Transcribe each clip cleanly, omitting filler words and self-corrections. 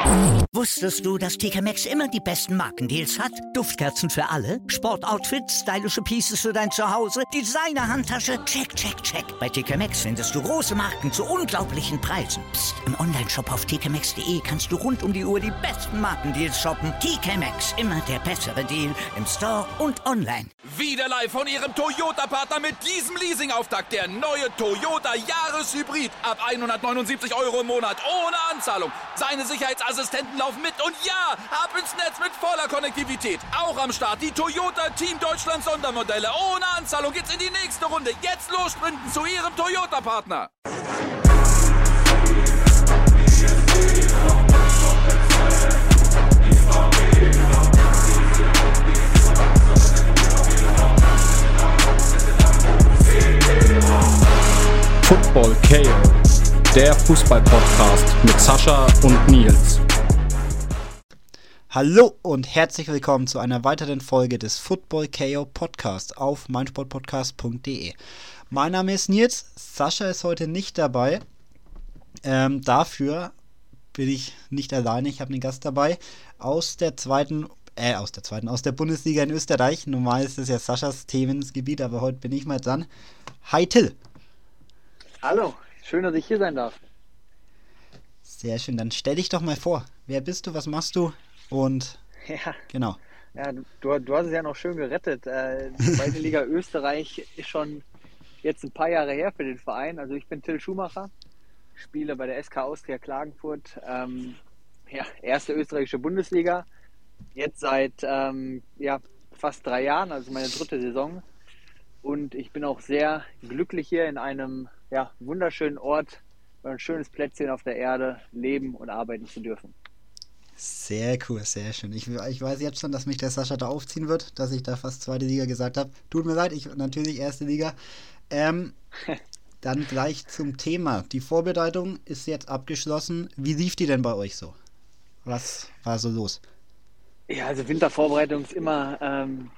Wusstest du, dass TK Maxx immer die besten Markendeals hat? Duftkerzen für alle, Sportoutfits, stylische Pieces für dein Zuhause, Designer-Handtasche, check, check, check. Bei TK Maxx findest du große Marken zu unglaublichen Preisen. Psst. Im Onlineshop auf tkmaxx.de kannst du rund um die Uhr die besten Markendeals shoppen. TK Maxx, immer der bessere Deal im Store und online. Wieder live von Ihrem Toyota-Partner mit diesem Leasing-Auftakt. Der neue Toyota Jahreshybrid. Ab 179 € im Monat. Ohne Anzahlung. Seine Sicherheitsassistenten laufen mit. Und ja, ab ins Netz mit voller Konnektivität. Auch am Start die Toyota Team Deutschland Sondermodelle. Ohne Anzahlung geht's in die nächste Runde. Jetzt los sprinten zu Ihrem Toyota-Partner. Football KO, der Fußball-Podcast mit Sascha und Nils. Hallo und herzlich willkommen zu einer weiteren Folge des Football KO Podcast auf meinsportpodcast.de. Mein Name ist Nils, Sascha ist heute nicht dabei. Dafür bin ich nicht alleine, ich habe einen Gast dabei aus der Bundesliga in Österreich. Normal ist das ja Saschas Themengebiet, aber heute bin ich mal dran. Hi Till. Hallo, schön, dass ich hier sein darf. Sehr schön, dann stell dich doch mal vor. Wer bist du, was machst du? Und ja, genau. Ja, du hast es ja noch schön gerettet. Die zweite Liga Österreich ist schon jetzt ein paar Jahre her für den Verein. Also ich bin Till Schumacher, spiele bei der SK Austria Klagenfurt. Erste österreichische Bundesliga. Jetzt seit fast 3 Jahren, also meine 3. Saison. Und ich bin auch sehr glücklich hier in einem wunderschönen Ort, ein schönes Plätzchen auf der Erde leben und arbeiten zu dürfen. Sehr cool, sehr schön. Ich weiß jetzt schon, dass mich der Sascha da aufziehen wird, dass ich da fast 2. Liga gesagt habe. Tut mir leid, ich natürlich 1. Liga. Dann gleich zum Thema. Die Vorbereitung ist jetzt abgeschlossen. Wie lief die denn bei euch so? Was war so los? Ja, also Wintervorbereitung ist immer ein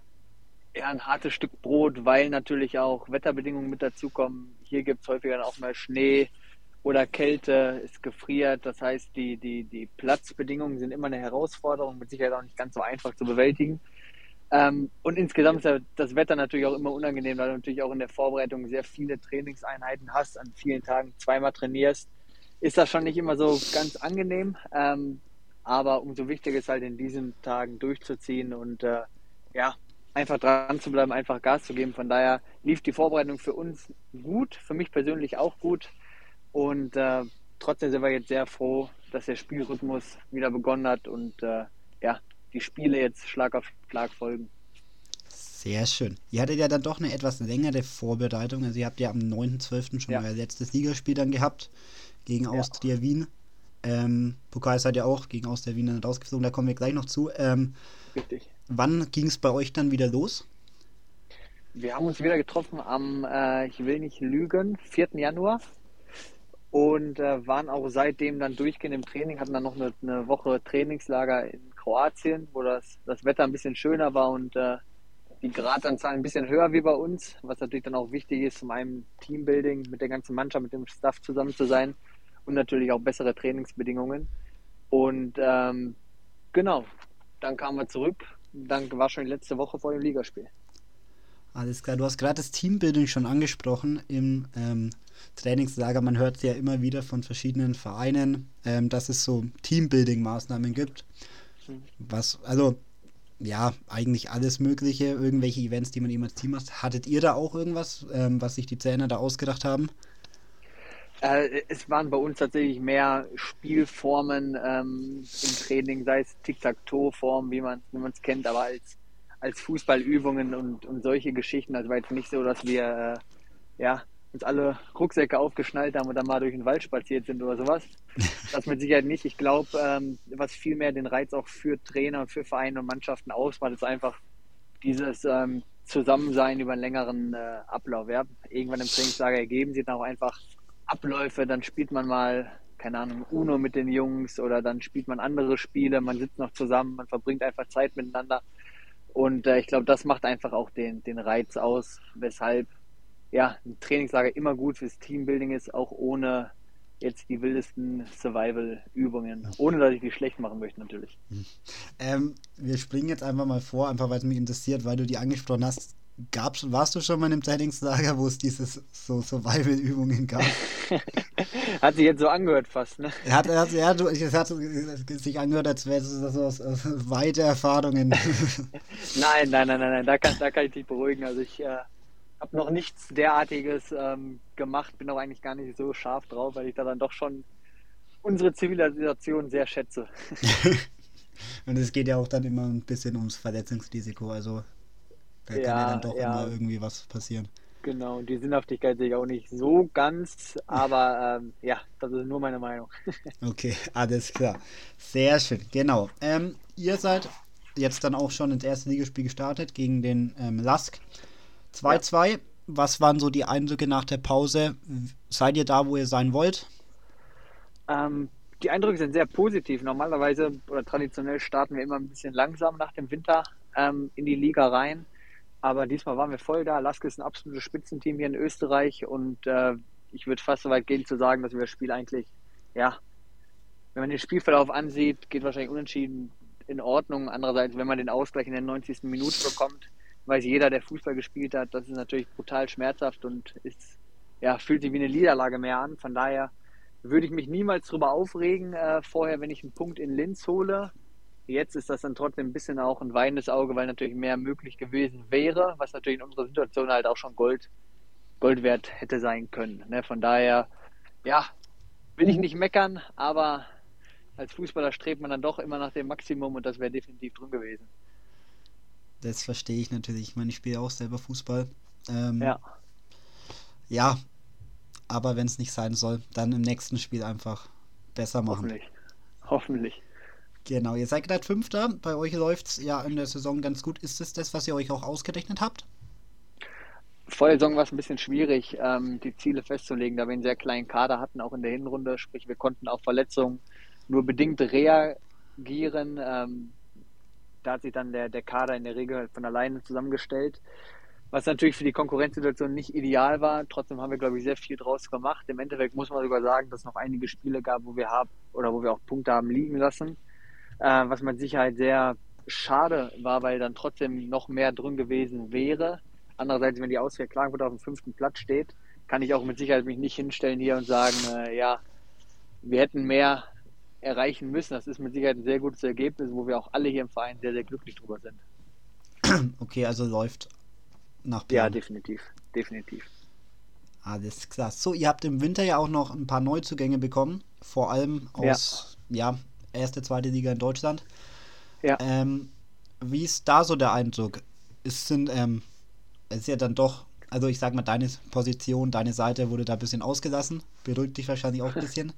hartes Stück Brot, weil natürlich auch Wetterbedingungen mit dazukommen. Hier gibt es häufiger dann auch mal Schnee oder Kälte, es gefriert. Das heißt, die Platzbedingungen sind immer eine Herausforderung, mit Sicherheit auch nicht ganz so einfach zu bewältigen. Und insgesamt ist ja das Wetter natürlich auch immer unangenehm, weil du natürlich auch in der Vorbereitung sehr viele Trainingseinheiten hast, an vielen Tagen zweimal trainierst. Ist das schon nicht immer so ganz angenehm, aber umso wichtiger ist halt in diesen Tagen durchzuziehen und einfach dran zu bleiben, einfach Gas zu geben. Von daher lief die Vorbereitung für uns gut, für mich persönlich auch gut. Und trotzdem sind wir jetzt sehr froh, dass der Spielrhythmus wieder begonnen hat und die Spiele jetzt Schlag auf Schlag folgen. Sehr schön. Ihr hattet ja dann doch eine etwas längere Vorbereitung. Also ihr habt ja am 9.12. schon euer letztes Ligaspiel dann gehabt gegen Austria Wien. Pokal seid ihr auch gegen Austria Wien dann rausgeflogen, da kommen wir gleich noch zu. Richtig. Wann ging es bei euch dann wieder los? Wir haben uns wieder getroffen am, ich will nicht lügen, 4. Januar und waren auch seitdem dann durchgehend im Training, hatten dann noch eine Woche Trainingslager in Kroatien, wo das Wetter ein bisschen schöner war und die Gradanzahl ein bisschen höher wie bei uns, was natürlich dann auch wichtig ist, zum einen Teambuilding mit der ganzen Mannschaft, mit dem Staff zusammen zu sein und natürlich auch bessere Trainingsbedingungen. Und genau, dann kamen wir zurück. Dann war schon die letzte Woche vor dem Ligaspiel. Alles klar, du hast gerade das Teambuilding schon angesprochen im Trainingslager. Man hört ja immer wieder von verschiedenen Vereinen, dass es so Teambuilding-Maßnahmen gibt. Eigentlich alles Mögliche, irgendwelche Events, die man eben als Team macht. Hattet ihr da auch irgendwas, was sich die Trainer da ausgedacht haben? Es waren bei uns tatsächlich mehr Spielformen im Training, sei es Tic-Tac-Toe-Form, wie man es kennt, aber als Fußballübungen und solche Geschichten. Also war jetzt nicht so, dass wir uns alle Rucksäcke aufgeschnallt haben und dann mal durch den Wald spaziert sind oder sowas. Das mit Sicherheit nicht. Ich glaube, was viel mehr den Reiz auch für Trainer, für Vereine und Mannschaften ausmacht, ist einfach dieses Zusammensein über einen längeren Ablauf. Ja? Irgendwann im Trainingslager ergeben sich dann auch einfach Abläufe, dann spielt man mal, keine Ahnung, Uno mit den Jungs oder dann spielt man andere Spiele, man sitzt noch zusammen, man verbringt einfach Zeit miteinander und ich glaube, das macht einfach auch den Reiz aus, weshalb ein Trainingslager immer gut fürs Teambuilding ist, auch ohne jetzt die wildesten Survival-Übungen, ohne dass ich die schlecht machen möchte natürlich. Wir springen jetzt einfach mal vor, einfach weil es mich interessiert, weil du die angesprochen hast. Warst du schon mal in einem Trainingslager, wo es dieses so Survival-Übungen gab? Hat sich jetzt so angehört fast, ne? Es hat sich angehört, als wäre es so aus weite Erfahrungen. Nein, da kann ich dich beruhigen. Also ich habe noch nichts derartiges gemacht, bin auch eigentlich gar nicht so scharf drauf, weil ich da dann doch schon unsere Zivilisation sehr schätze. Und es geht ja auch dann immer ein bisschen ums Verletzungsrisiko, also da kann ja dann doch immer irgendwie was passieren. Genau, und die Sinnhaftigkeit sehe ich auch nicht so ganz, aber das ist nur meine Meinung. Okay, alles klar. Sehr schön, genau. Ihr seid jetzt dann auch schon ins erste Ligaspiel gestartet gegen den LASK. 2-2. Ja. Was waren so die Eindrücke nach der Pause? Seid ihr da, wo ihr sein wollt? Die Eindrücke sind sehr positiv. Normalerweise oder traditionell starten wir immer ein bisschen langsam nach dem Winter in die Liga rein. Aber diesmal waren wir voll da. LASK ist ein absolutes Spitzenteam hier in Österreich und ich würde fast so weit gehen zu sagen, dass wir das Spiel eigentlich, wenn man den Spielverlauf ansieht, geht wahrscheinlich unentschieden in Ordnung. Andererseits, wenn man den Ausgleich in der 90. Minute bekommt, weiß jeder, der Fußball gespielt hat, das ist natürlich brutal schmerzhaft und fühlt sich wie eine Niederlage mehr an. Von daher würde ich mich niemals drüber aufregen vorher, wenn ich einen Punkt in Linz hole. Jetzt ist das dann trotzdem ein bisschen auch ein weinendes Auge, weil natürlich mehr möglich gewesen wäre, was natürlich in unserer Situation halt auch schon Gold wert hätte sein können. Ne? Von daher, will ich nicht meckern, aber als Fußballer strebt man dann doch immer nach dem Maximum und das wäre definitiv drin gewesen. Das verstehe ich natürlich. Ich meine, ich spiele auch selber Fußball. Ja, aber wenn es nicht sein soll, dann im nächsten Spiel einfach besser machen. Hoffentlich. Genau, ihr seid gerade Fünfter. Bei euch läuft es ja in der Saison ganz gut. Ist es das, was ihr euch auch ausgerechnet habt? Vor der Saison war es ein bisschen schwierig, die Ziele festzulegen, da wir einen sehr kleinen Kader hatten, auch in der Hinrunde. Sprich, wir konnten auf Verletzungen nur bedingt reagieren. Da hat sich dann der Kader in der Regel halt von alleine zusammengestellt, was natürlich für die Konkurrenzsituation nicht ideal war. Trotzdem haben wir, glaube ich, sehr viel draus gemacht. Im Endeffekt muss man sogar sagen, dass es noch einige Spiele gab, wo wir auch Punkte haben liegen lassen. Was mit Sicherheit sehr schade war, weil dann trotzdem noch mehr drin gewesen wäre. Andererseits, wenn die Auswehr Klagenfurt auf dem 5. Platz steht, kann ich auch mit Sicherheit mich nicht hinstellen hier und sagen, wir hätten mehr erreichen müssen. Das ist mit Sicherheit ein sehr gutes Ergebnis, wo wir auch alle hier im Verein sehr, sehr glücklich drüber sind. Okay, also läuft nach Plan. Ja, definitiv. Alles klar. So, ihr habt im Winter ja auch noch ein paar Neuzugänge bekommen, vor allem aus erste, zweite Liga in Deutschland. Ja. Wie ist da so der Eindruck? Es ist ja dann doch, also ich sag mal, deine Position, deine Seite wurde da ein bisschen ausgelassen. Beruhigt dich wahrscheinlich auch ein bisschen.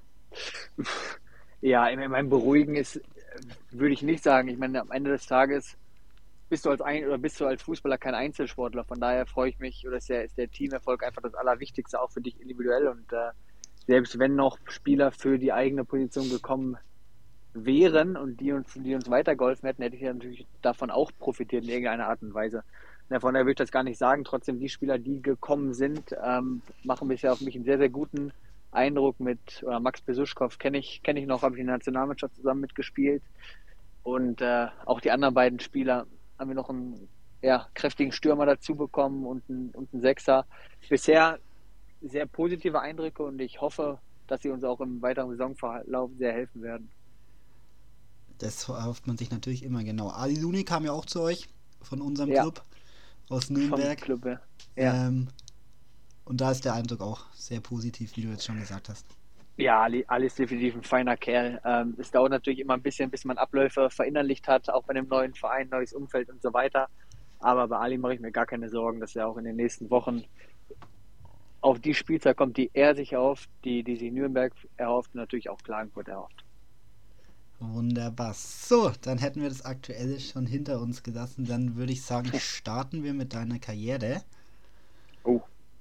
Ja, ich meine, beruhigen ist, würde ich nicht sagen. Ich meine, am Ende des Tages bist du als Fußballer kein Einzelsportler. Von daher freue ich mich, oder ist der Teamerfolg einfach das Allerwichtigste, auch für dich individuell. Und selbst wenn noch Spieler für die eigene Position gekommen wären und die uns weitergeholfen hätten, hätte ich ja natürlich davon auch profitiert in irgendeiner Art und Weise. Von daher würde ich das gar nicht sagen. Trotzdem, die Spieler, die gekommen sind, machen bisher auf mich einen sehr, sehr guten Eindruck oder Max Besuschkow kenne ich noch, habe ich in der Nationalmannschaft zusammen mitgespielt. Und auch die anderen beiden Spieler haben wir noch einen kräftigen Stürmer dazu bekommen und einen Sechser. Bisher sehr positive Eindrücke und ich hoffe, dass sie uns auch im weiteren Saisonverlauf sehr helfen werden. Das erhofft man sich natürlich immer, genau. Ali Luni kam ja auch zu euch von unserem Club aus Nürnberg. Vom Club, ja. Und da ist der Eindruck auch sehr positiv, wie du jetzt schon gesagt hast. Ja, Ali ist definitiv ein feiner Kerl. Es dauert natürlich immer ein bisschen, bis man Abläufe verinnerlicht hat, auch bei einem neuen Verein, neues Umfeld und so weiter. Aber bei Ali mache ich mir gar keine Sorgen, dass er auch in den nächsten Wochen auf die Spielzeit kommt, die er sich erhofft, die sich Nürnberg erhofft und natürlich auch Klagenfurt erhofft. Wunderbar. So, dann hätten wir das Aktuelle schon hinter uns gelassen. Dann würde ich sagen, starten wir mit deiner Karriere. Oh.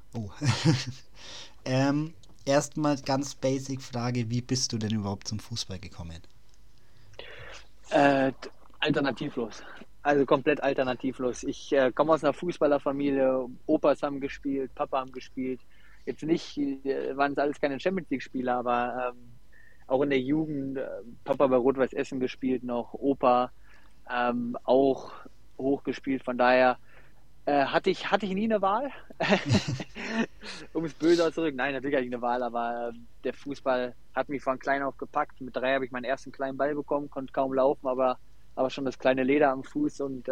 Erstmal ganz basic Frage, wie bist du denn überhaupt zum Fußball gekommen? Alternativlos. Also komplett alternativlos. Ich komme aus einer Fußballerfamilie, Opas haben gespielt, Papa haben gespielt. jetzt nicht, waren es alles keine Champions League-Spieler, aber auch in der Jugend, Papa bei Rot-Weiß Essen gespielt noch, Opa auch hochgespielt. Von daher hatte ich nie eine Wahl, um es böse auszudrücken. Nein, natürlich hatte ich eine Wahl, aber der Fußball hat mich von klein auf gepackt. Mit 3 habe ich meinen ersten kleinen Ball bekommen, konnte kaum laufen, aber schon das kleine Leder am Fuß. Und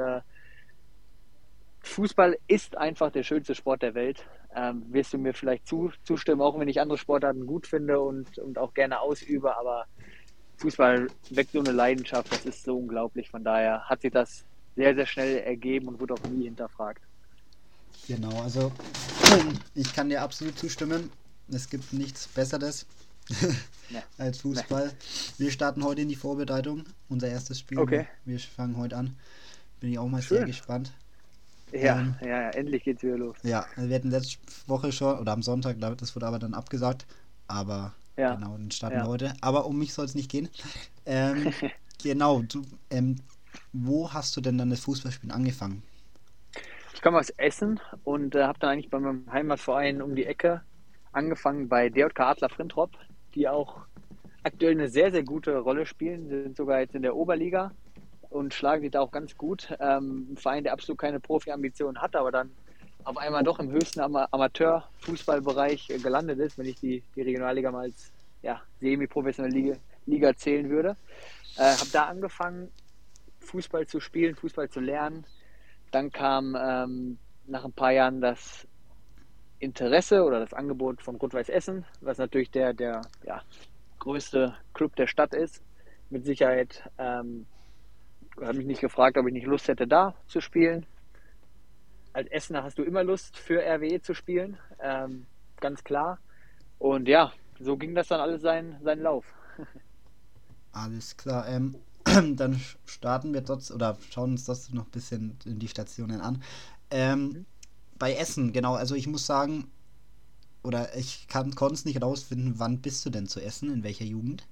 Fußball ist einfach der schönste Sport der Welt. Wirst du mir vielleicht zustimmen, auch wenn ich andere Sportarten gut finde und auch gerne ausübe, aber Fußball weckt so eine Leidenschaft, das ist so unglaublich. Von daher hat sich das sehr, sehr schnell ergeben und wurde auch nie hinterfragt. Genau, also ich kann dir absolut zustimmen. Es gibt nichts Besseres als Fußball. Wir starten heute in die Vorbereitung, unser erstes Spiel. Okay. Wir fangen heute an. Bin ich auch mal Schön. sehr gespannt. Ja, endlich geht's wieder los. Ja, wir hatten letzte Woche schon, oder am Sonntag, das wurde aber dann abgesagt. Aber Ja. genau, dann starten Ja. wir heute. Aber um mich soll es nicht gehen. Genau, wo hast du denn dann das Fußballspielen angefangen? Ich komme aus Essen und habe dann eigentlich bei meinem Heimatverein um die Ecke angefangen bei DJK Adler Frintrop, die auch aktuell eine sehr, sehr gute Rolle spielen. Sie sind sogar jetzt in der Oberliga und schlagen sich da auch ganz gut. Ein Verein, der absolut keine Profi-Ambitionen hat, aber dann auf einmal doch im höchsten Amateur-Fußballbereich gelandet ist, wenn ich die Regionalliga mal als semi-professionelle Liga zählen würde. Habe da angefangen, Fußball zu spielen, Fußball zu lernen. Dann kam nach ein paar Jahren das Interesse oder das Angebot von Rot-Weiß Essen, was natürlich der größte Club der Stadt ist. Mit Sicherheit habe mich nicht gefragt, ob ich nicht Lust hätte, da zu spielen. Als Essener hast du immer Lust, für RWE zu spielen, ganz klar. Und ja, so ging das dann alles seinen Lauf. Alles klar. Dann starten wir trotzdem oder schauen uns das noch ein bisschen in die Stationen an. Bei Essen, genau, also ich muss sagen, oder ich konnte es nicht rausfinden, wann bist du denn zu Essen, in welcher Jugend?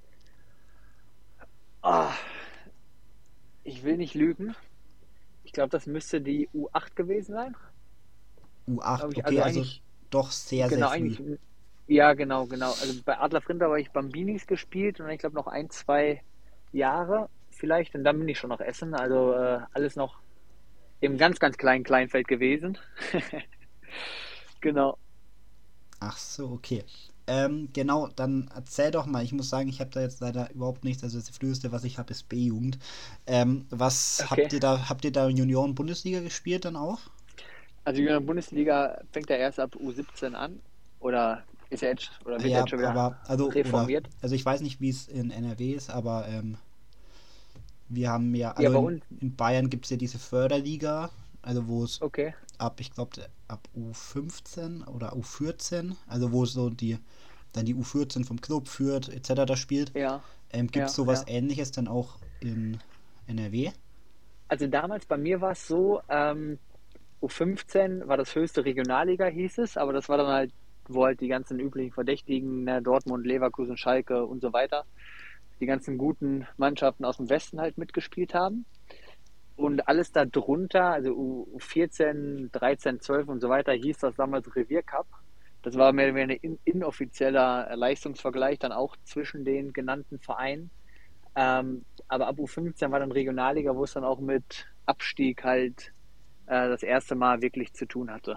Ich will nicht lügen. Ich glaube, das müsste die U8 gewesen sein. U8, Glaub ich, okay, also eigentlich- doch sehr, Genau, sehr früh. eigentlich. Ja, genau. Also bei Adler Frinter habe ich Bambinis gespielt und ich glaube noch 1, 2 Jahre vielleicht und dann bin ich schon nach Essen. Also alles noch im ganz, ganz kleinen Kleinfeld gewesen. Genau. Ach so, okay. Genau, dann erzähl doch mal, ich muss sagen, ich habe da jetzt leider überhaupt nichts, also das Früheste, was ich habe, ist B-Jugend. Was Okay. habt ihr da Junioren-Bundesliga gespielt dann auch? Also die Bundesliga fängt ja erst ab U17 an oder ist ja jetzt oder wird Ja, jetzt schon wieder aber, also, reformiert. also ich weiß nicht, wie es in NRW ist, aber wir haben ja, Ja, also bei uns. in Bayern gibt es ja diese Förderliga, also wo es Okay. ich glaube, ab U15 oder U14, also wo so dann die U14 vom Club führt, etc. spielt. Ja. Gibt Ja, es sowas ja. Ähnliches dann auch in NRW? Also damals bei mir war es so, U15 war das höchste Regionalliga, hieß es, aber das war dann halt, wo halt die ganzen üblichen Verdächtigen, ne, Dortmund, Leverkusen, Schalke und so weiter, die ganzen guten Mannschaften aus dem Westen halt mitgespielt haben. Und alles darunter, also U14, 13, 12 und so weiter, hieß das damals Reviercup. Das war mehr oder weniger ein inoffizieller Leistungsvergleich dann auch zwischen den genannten Vereinen. Aber ab U15 war dann Regionalliga, wo es dann auch mit Abstieg halt das erste Mal wirklich zu tun hatte.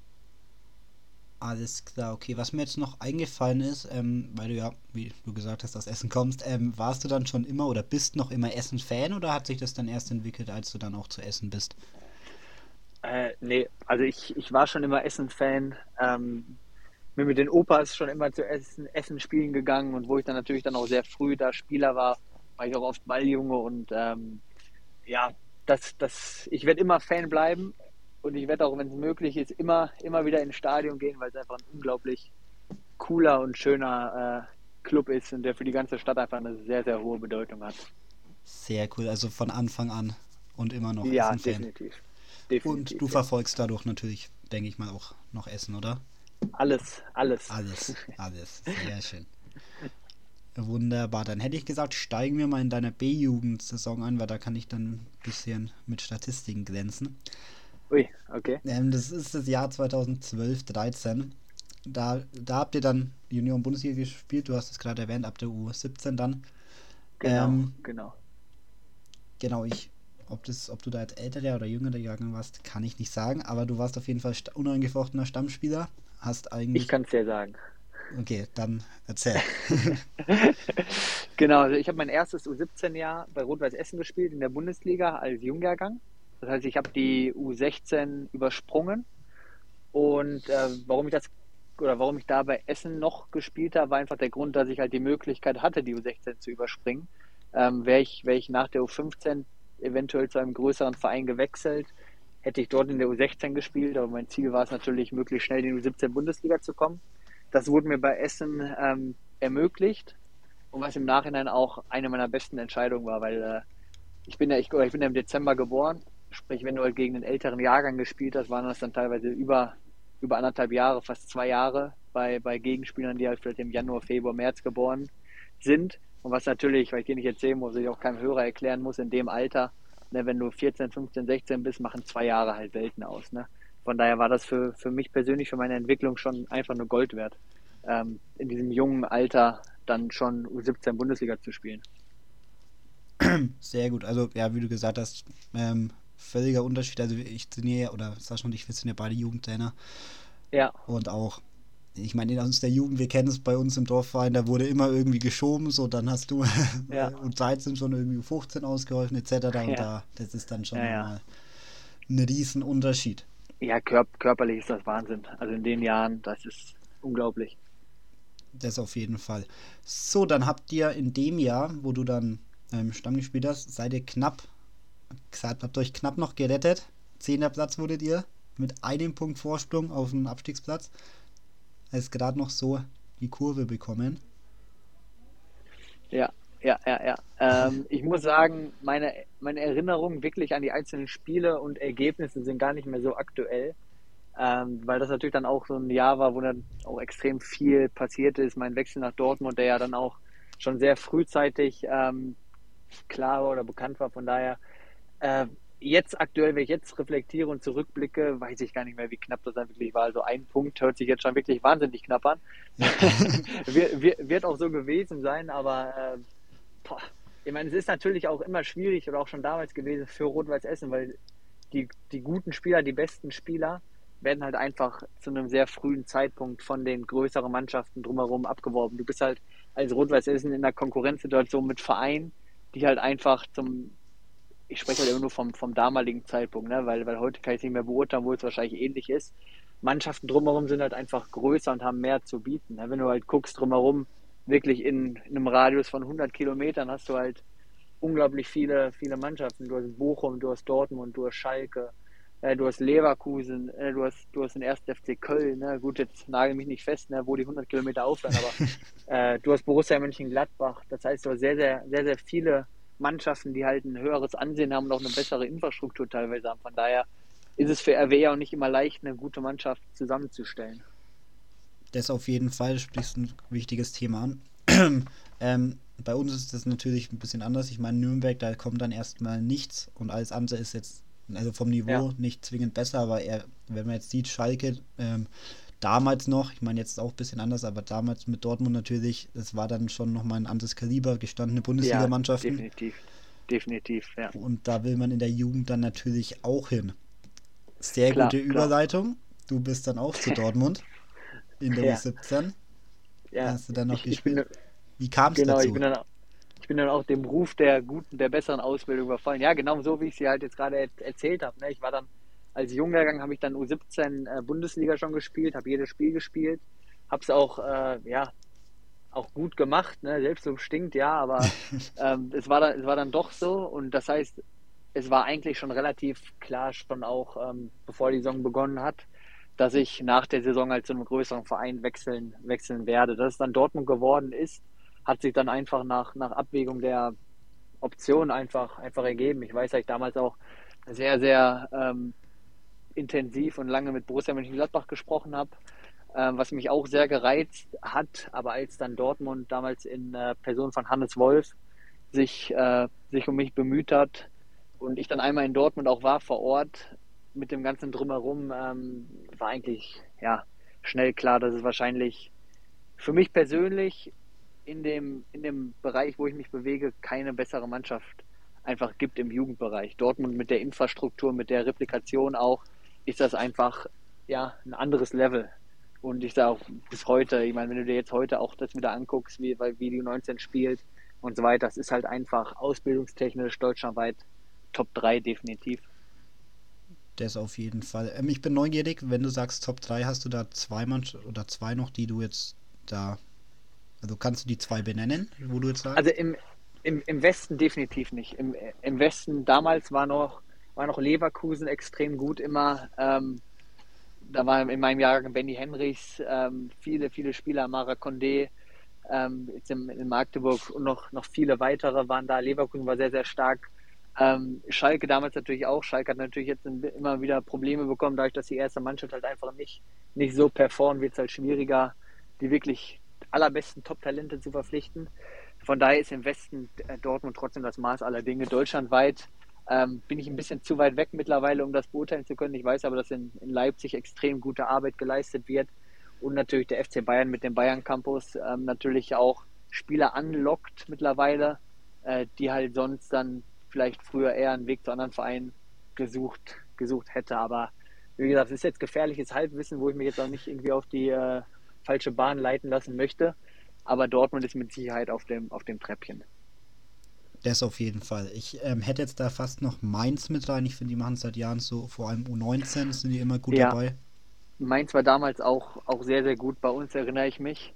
Alles klar, okay. Was mir jetzt noch eingefallen ist, weil du ja, wie du gesagt hast, aus Essen kommst, warst du dann schon immer oder bist noch immer Essen-Fan oder hat sich das dann erst entwickelt, als du dann auch zu Essen bist? Nee, also ich war schon immer Essen-Fan. Bin mit den Opas schon immer zu Essen spielen gegangen und wo ich dann natürlich dann auch sehr früh da Spieler war ich auch oft Balljunge und ja, ich werde immer Fan bleiben und ich werde auch, wenn es möglich ist, immer wieder ins Stadion gehen, weil es einfach ein unglaublich cooler und schöner Club ist und der für die ganze Stadt einfach eine sehr, sehr hohe Bedeutung hat. Sehr cool, also von Anfang an und immer noch Ja, Essen-Fan. definitiv. Und du verfolgst dadurch natürlich, denke ich mal, auch noch Essen, oder? Alles. Alles, sehr schön. Wunderbar, dann hätte ich gesagt, steigen wir mal in deiner B-Jugend-Saison ein, weil da kann ich dann ein bisschen mit Statistiken glänzen. Ui, okay. Das ist das Jahr 2012-13. da habt ihr dann Junioren-Bundesliga gespielt, du hast es gerade erwähnt, ab der U17 dann. Genau. Genau, ob du da jetzt älterer oder jüngerer Jahrgang warst, kann ich nicht sagen, aber du warst auf jeden Fall unangefochtener Stammspieler, hast eigentlich... Ich kann es dir sagen. Okay, dann erzähl. Genau, also ich habe mein erstes U17-Jahr bei Rot-Weiß Essen gespielt in der Bundesliga als Jungjahrgang. Das heißt, ich habe die U16 übersprungen und warum ich da bei Essen noch gespielt habe, war einfach der Grund, dass ich halt die Möglichkeit hatte, die U16 zu überspringen. Wäre ich nach der U15 eventuell zu einem größeren Verein gewechselt, hätte ich dort in der U16 gespielt, aber mein Ziel war es natürlich, möglichst schnell in die U17 Bundesliga zu kommen. Das wurde mir bei Essen ermöglicht und was im Nachhinein auch eine meiner besten Entscheidungen war, weil ich bin ja im Dezember geboren, sprich, wenn du halt gegen einen älteren Jahrgang gespielt hast, waren das dann teilweise über 1,5 Jahre, fast 2 Jahre bei Gegenspielern, die halt vielleicht im Januar, Februar, März geboren sind. Und was natürlich, weil ich dir nicht erzählen muss, ich auch keinem Hörer erklären muss, in dem Alter, ne, wenn du 14, 15, 16 bist, machen 2 Jahre halt Welten aus. Ne? Von daher war das für mich persönlich, für meine Entwicklung schon einfach nur Gold wert, in diesem jungen Alter dann schon U17 Bundesliga zu spielen. Sehr gut, also ja, wie du gesagt hast, völliger Unterschied, also ich trainiere, oder Sascha und ich, wir sind ja beide Jugendtrainer. Ja. Und auch, ich meine, aus der Jugend, wir kennen es bei uns im Dorfverein, da wurde immer irgendwie geschoben, so dann hast du und 13 schon irgendwie 15 ausgeholfen etc. Und das ist dann schon mal ein riesen Unterschied. Ja, körperlich ist das Wahnsinn. Also in den Jahren, das ist unglaublich. Das auf jeden Fall. So, dann habt ihr in dem Jahr, wo du dann Stamm gespielt hast, habt euch knapp noch gerettet. 10. Platz wurdet ihr mit einem Punkt Vorsprung auf den Abstiegsplatz. Als gerade noch so die Kurve bekommen. Ja. Ich muss sagen, meine Erinnerungen wirklich an die einzelnen Spiele und Ergebnisse sind gar nicht mehr so aktuell, weil das natürlich dann auch so ein Jahr war, wo dann auch extrem viel passiert ist. Mein Wechsel nach Dortmund, der ja dann auch schon sehr frühzeitig klar war oder bekannt war. Von daher, jetzt aktuell, wenn ich jetzt reflektiere und zurückblicke, weiß ich gar nicht mehr, wie knapp das dann wirklich war. Also ein Punkt hört sich jetzt schon wirklich wahnsinnig knapp an. Ja. wird auch so gewesen sein, aber ich meine, es ist natürlich auch immer schwierig oder auch schon damals gewesen für Rot-Weiß Essen, weil die guten Spieler, die besten Spieler werden halt einfach zu einem sehr frühen Zeitpunkt von den größeren Mannschaften drumherum abgeworben. Du bist halt als Rot-Weiß Essen in einer Konkurrenzsituation mit Vereinen, die halt einfach ich spreche halt immer nur vom damaligen Zeitpunkt, ne? weil heute kann ich es nicht mehr beurteilen, wo es wahrscheinlich ähnlich ist. Mannschaften drumherum sind halt einfach größer und haben mehr zu bieten. Ne? Wenn du halt guckst drumherum, wirklich in einem Radius von 100 Kilometern hast du halt unglaublich viele Mannschaften. Du hast Bochum, du hast Dortmund, du hast Schalke, du hast Leverkusen, du hast den 1. FC Köln. Ne? Gut, jetzt nagel mich nicht fest, ne, wo die 100 Kilometer aufhören, aber du hast Borussia Mönchengladbach. Das heißt, du hast sehr, sehr, sehr, sehr viele Mannschaften, die halt ein höheres Ansehen haben und auch eine bessere Infrastruktur teilweise haben. Von daher ist es für RW auch nicht immer leicht, eine gute Mannschaft zusammenzustellen. Das auf jeden Fall, sprichst ein wichtiges Thema an. Bei uns ist das natürlich ein bisschen anders. Ich meine, Nürnberg, da kommt dann erstmal nichts und alles andere ist jetzt, also vom Niveau nicht zwingend besser, aber wenn man jetzt sieht, Schalke, damals noch, ich meine jetzt auch ein bisschen anders, aber damals mit Dortmund natürlich, das war dann schon nochmal ein anderes Kaliber, gestandene Bundesligamannschaften. Ja, definitiv, ja. Und da will man in der Jugend dann natürlich auch hin. Sehr gute Überleitung. Du bist dann auch zu Dortmund in der U17. Ja. Hast du dann noch gespielt? Wie kam es dazu? Ich bin dann auch dem Ruf der guten, der besseren Ausbildung überfallen. Ja, genau so, wie ich sie halt jetzt gerade erzählt habe. Ne? Ich war dann als Jungjahrgang, habe ich dann U17 Bundesliga schon gespielt, habe jedes Spiel gespielt, habe es auch auch gut gemacht, ne? Selbst so stinkt, ja, aber es war dann doch so und das heißt, es war eigentlich schon relativ klar, schon auch bevor die Saison begonnen hat, dass ich nach der Saison halt zu einem größeren Verein wechseln werde. Dass es dann Dortmund geworden ist, hat sich dann einfach nach Abwägung der Option einfach ergeben. Ich weiß, dass ich damals auch sehr, sehr intensiv und lange mit Borussia Mönchengladbach gesprochen habe, was mich auch sehr gereizt hat, aber als dann Dortmund damals in Person von Hannes Wolf sich um mich bemüht hat und ich dann einmal in Dortmund auch war vor Ort mit dem ganzen Drumherum, war eigentlich schnell klar, dass es wahrscheinlich für mich persönlich in dem Bereich, wo ich mich bewege, keine bessere Mannschaft einfach gibt im Jugendbereich. Dortmund mit der Infrastruktur, mit der Replikation auch, ist das einfach ein anderes Level. Und ich sage auch bis heute, ich meine, wenn du dir jetzt heute auch das wieder anguckst, wie die U19 spielt und so weiter, das ist halt einfach ausbildungstechnisch deutschlandweit Top 3 definitiv. Das auf jeden Fall. Ich bin neugierig, wenn du sagst Top 3, hast du da zwei noch, die du jetzt da, also kannst du die zwei benennen, wo du jetzt sagst? Also im Westen definitiv nicht. Im Westen damals war noch Leverkusen extrem gut immer. Da war in meinem Jahrgang Benny Henrichs, viele Spieler, Mara Condé, jetzt in Magdeburg und noch viele weitere waren da. Leverkusen war sehr, sehr stark. Schalke damals natürlich auch. Schalke hat natürlich jetzt immer wieder Probleme bekommen, dadurch, dass die erste Mannschaft halt einfach nicht so performt, wird es halt schwieriger, die wirklich allerbesten Top-Talente zu verpflichten. Von daher ist im Westen Dortmund trotzdem das Maß aller Dinge. Deutschlandweit bin ich ein bisschen zu weit weg mittlerweile, um das beurteilen zu können. Ich weiß aber, dass in Leipzig extrem gute Arbeit geleistet wird und natürlich der FC Bayern mit dem Bayern Campus natürlich auch Spieler anlockt mittlerweile, die halt sonst dann vielleicht früher eher einen Weg zu anderen Vereinen gesucht hätte. Aber wie gesagt, es ist jetzt gefährliches Halbwissen, wo ich mich jetzt auch nicht irgendwie auf die falsche Bahn leiten lassen möchte. Aber Dortmund ist mit Sicherheit auf dem Treppchen. Das auf jeden Fall. Ich hätte jetzt da fast noch Mainz mit rein. Ich finde, die machen es seit Jahren so, vor allem U19 sind die immer gut dabei. Mainz war damals auch sehr, sehr gut. Bei uns erinnere ich mich.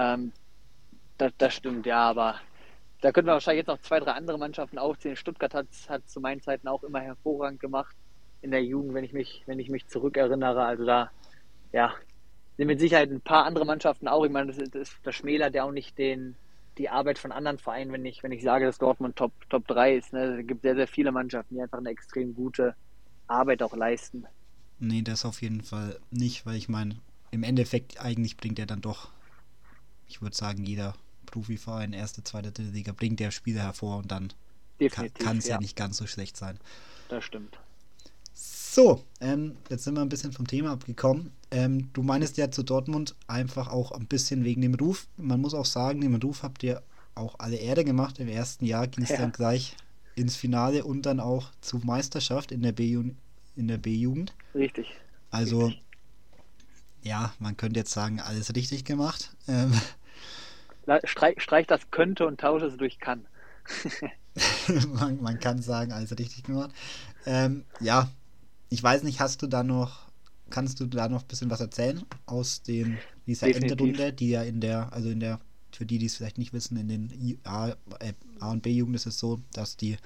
Das stimmt, ja, aber da könnten wir wahrscheinlich jetzt noch 2, 3 andere Mannschaften aufzählen. Stuttgart hat zu meinen Zeiten auch immer hervorragend gemacht in der Jugend, wenn ich mich zurückerinnere. Also da, sind mit Sicherheit ein paar andere Mannschaften auch. Ich meine, das schmälert ja auch nicht die Arbeit von anderen Vereinen, wenn ich sage, dass Dortmund Top 3 ist. Ne? Es gibt sehr, sehr viele Mannschaften, die einfach eine extrem gute Arbeit auch leisten. Nee, das auf jeden Fall nicht, weil ich meine, im Endeffekt eigentlich bringt er dann doch, ich würde sagen, jeder Profiverein, erste, zweite, dritte Liga, bringt der Spieler hervor und dann kann es ja nicht ganz so schlecht sein. Das stimmt. So, jetzt sind wir ein bisschen vom Thema abgekommen. Du meinst ja zu Dortmund einfach auch ein bisschen wegen dem Ruf. Man muss auch sagen, dem Ruf habt ihr auch alle Erde gemacht. Im ersten Jahr ging es dann gleich ins Finale und dann auch zur Meisterschaft in der B-Jugend. Richtig. Also, ja, man könnte jetzt sagen, alles richtig gemacht. Streich das könnte und tausche es durch kann. man kann sagen, alles richtig gemacht. Ja, ich weiß nicht, kannst du da noch ein bisschen was erzählen aus dieser Endrunde, die ja für die es vielleicht nicht wissen, in den A- und B-Jugend ist es so, dass die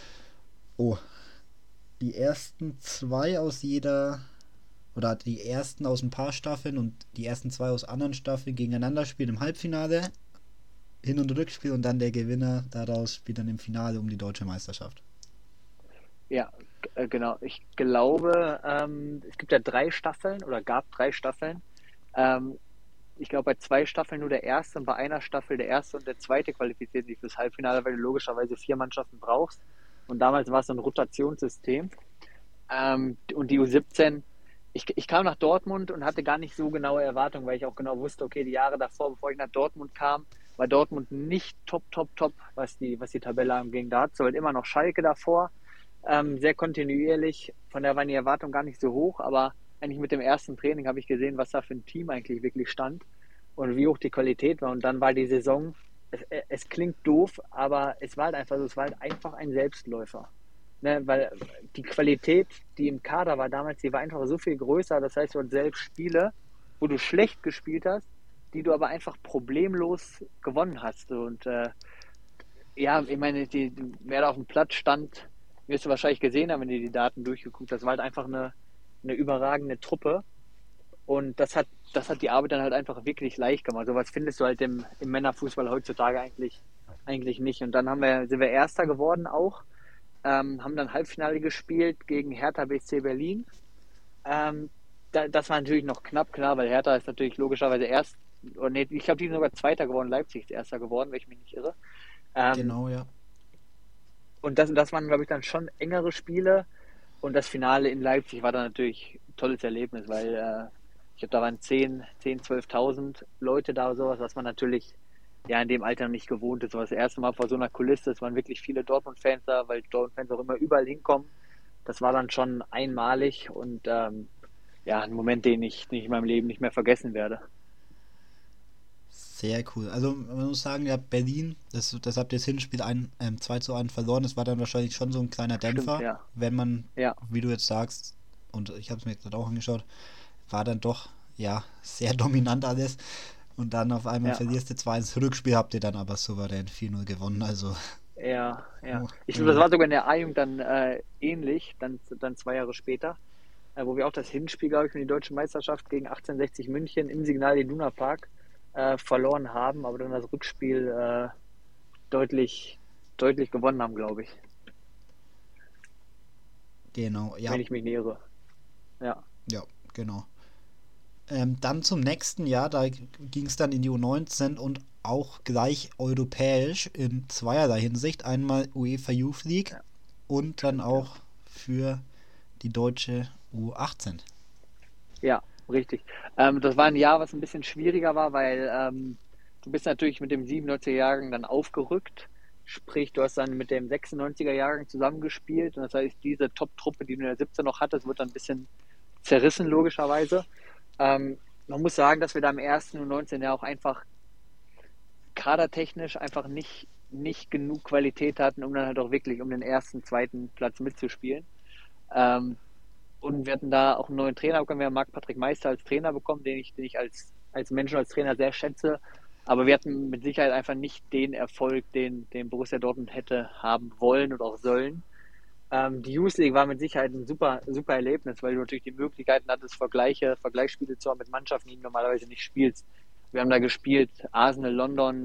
ersten 2 aus jeder, oder die ersten aus ein paar Staffeln und die ersten 2 aus anderen Staffeln gegeneinander spielen im Halbfinale, Hin- und Rückspiel, und dann der Gewinner daraus spielt dann im Finale um die deutsche Meisterschaft. Ja, genau. Ich glaube, es gibt ja 3 Staffeln oder gab 3 Staffeln. Ich glaube, bei 2 Staffeln nur der erste und bei einer Staffel der erste und der zweite qualifizieren sich fürs Halbfinale, weil du logischerweise 4 Mannschaften brauchst. Und damals war es so ein Rotationssystem. Und die U17, ich kam nach Dortmund und hatte gar nicht so genaue Erwartungen, weil ich auch genau wusste, okay, die Jahre davor, bevor ich nach Dortmund kam, war Dortmund nicht top, was die Tabelle anging. Da hat es halt immer noch Schalke davor. Sehr kontinuierlich, von daher waren die Erwartungen gar nicht so hoch, aber eigentlich mit dem ersten Training habe ich gesehen, was da für ein Team eigentlich wirklich stand und wie hoch die Qualität war. Und dann war die Saison, es klingt doof, aber es war halt einfach so, es war halt einfach ein Selbstläufer. Ne? Weil die Qualität, die im Kader war damals, die war einfach so viel größer. Das heißt, du hattest selbst Spiele, wo du schlecht gespielt hast, die du aber einfach problemlos gewonnen hast. Und ich meine, wer da auf dem Platz stand, wirst du wahrscheinlich gesehen haben, wenn du die Daten durchgeguckt hast. Das war halt einfach eine überragende Truppe. Und das hat die Arbeit dann halt einfach wirklich leicht gemacht. Sowas findest du halt im Männerfußball heutzutage eigentlich nicht. Und dann sind wir Erster geworden auch. Haben dann Halbfinale gespielt gegen Hertha BSC Berlin. Das war natürlich noch knapp, klar, weil Hertha ist natürlich logischerweise ich glaube, die sind sogar Zweiter geworden, Leipzig ist Erster geworden, wenn ich mich nicht irre. Genau, ja. Und das waren, glaube ich, dann schon engere Spiele. Und das Finale in Leipzig war dann natürlich ein tolles Erlebnis, weil glaube, da waren 12.000 Leute da oder sowas, was man natürlich ja in dem Alter nicht gewohnt ist. Das war das erste Mal vor so einer Kulisse. Es waren wirklich viele Dortmund-Fans da, weil Dortmund-Fans auch immer überall hinkommen. Das war dann schon einmalig und ja, ein Moment, den ich in meinem Leben nicht mehr vergessen werde. Sehr cool. Also man muss sagen, ja, Berlin, das habt ihr das Hinspiel 2:1 verloren. Das war dann wahrscheinlich schon so ein kleiner Dämpfer, Stimmt, ja. wenn man, Ja, wie du jetzt sagst, und ich habe es mir gerade auch angeschaut, war dann doch ja sehr dominant alles. Und dann auf einmal ja. verlierst du 2-1. Rückspiel habt ihr dann aber souverän 4-0 gewonnen. Also, Ja, ja. oh, Ich glaube, das war sogar in der A-Jugend dann ähnlich, dann 2 Jahre später, wo wir auch das Hinspiel, glaube ich, für die deutsche Meisterschaft gegen 1860 München im Signal Iduna Park verloren haben, aber dann das Rückspiel deutlich, deutlich gewonnen haben, glaube ich, genau, ja, wenn ich mich nicht irre. Ja, ja, genau. Dann zum nächsten Jahr, da ging es dann in die U19 und auch gleich europäisch in zweierlei Hinsicht. Einmal UEFA Youth League ja, und dann stimmt, ja. auch für die deutsche U18. Ja, richtig. Das war ein Jahr, was ein bisschen schwieriger war, weil du bist natürlich mit dem 97er-Jahrgang dann aufgerückt. Sprich, du hast dann mit dem 96er-Jahrgang zusammengespielt. Und das heißt, diese Top-Truppe, die du in der 17 noch hattest, wird dann ein bisschen zerrissen, logischerweise. Man muss sagen, dass wir da im ersten U19-Jahr auch einfach kadertechnisch einfach nicht genug Qualität hatten, um dann halt auch wirklich um den ersten, zweiten Platz mitzuspielen. Ähm, Und wir hatten da auch einen neuen Trainer bekommen. Wir haben Marc-Patrick Meister als Trainer bekommen, den ich als Menschen, als Trainer sehr schätze. Aber wir hatten mit Sicherheit einfach nicht den Erfolg, den Borussia Dortmund hätte haben wollen und auch sollen. Die Youth League war mit Sicherheit ein super, super Erlebnis, weil du natürlich die Möglichkeiten hattest, Vergleichsspiele zu haben mit Mannschaften, die du normalerweise nicht spielst. Wir haben da gespielt, Arsenal London,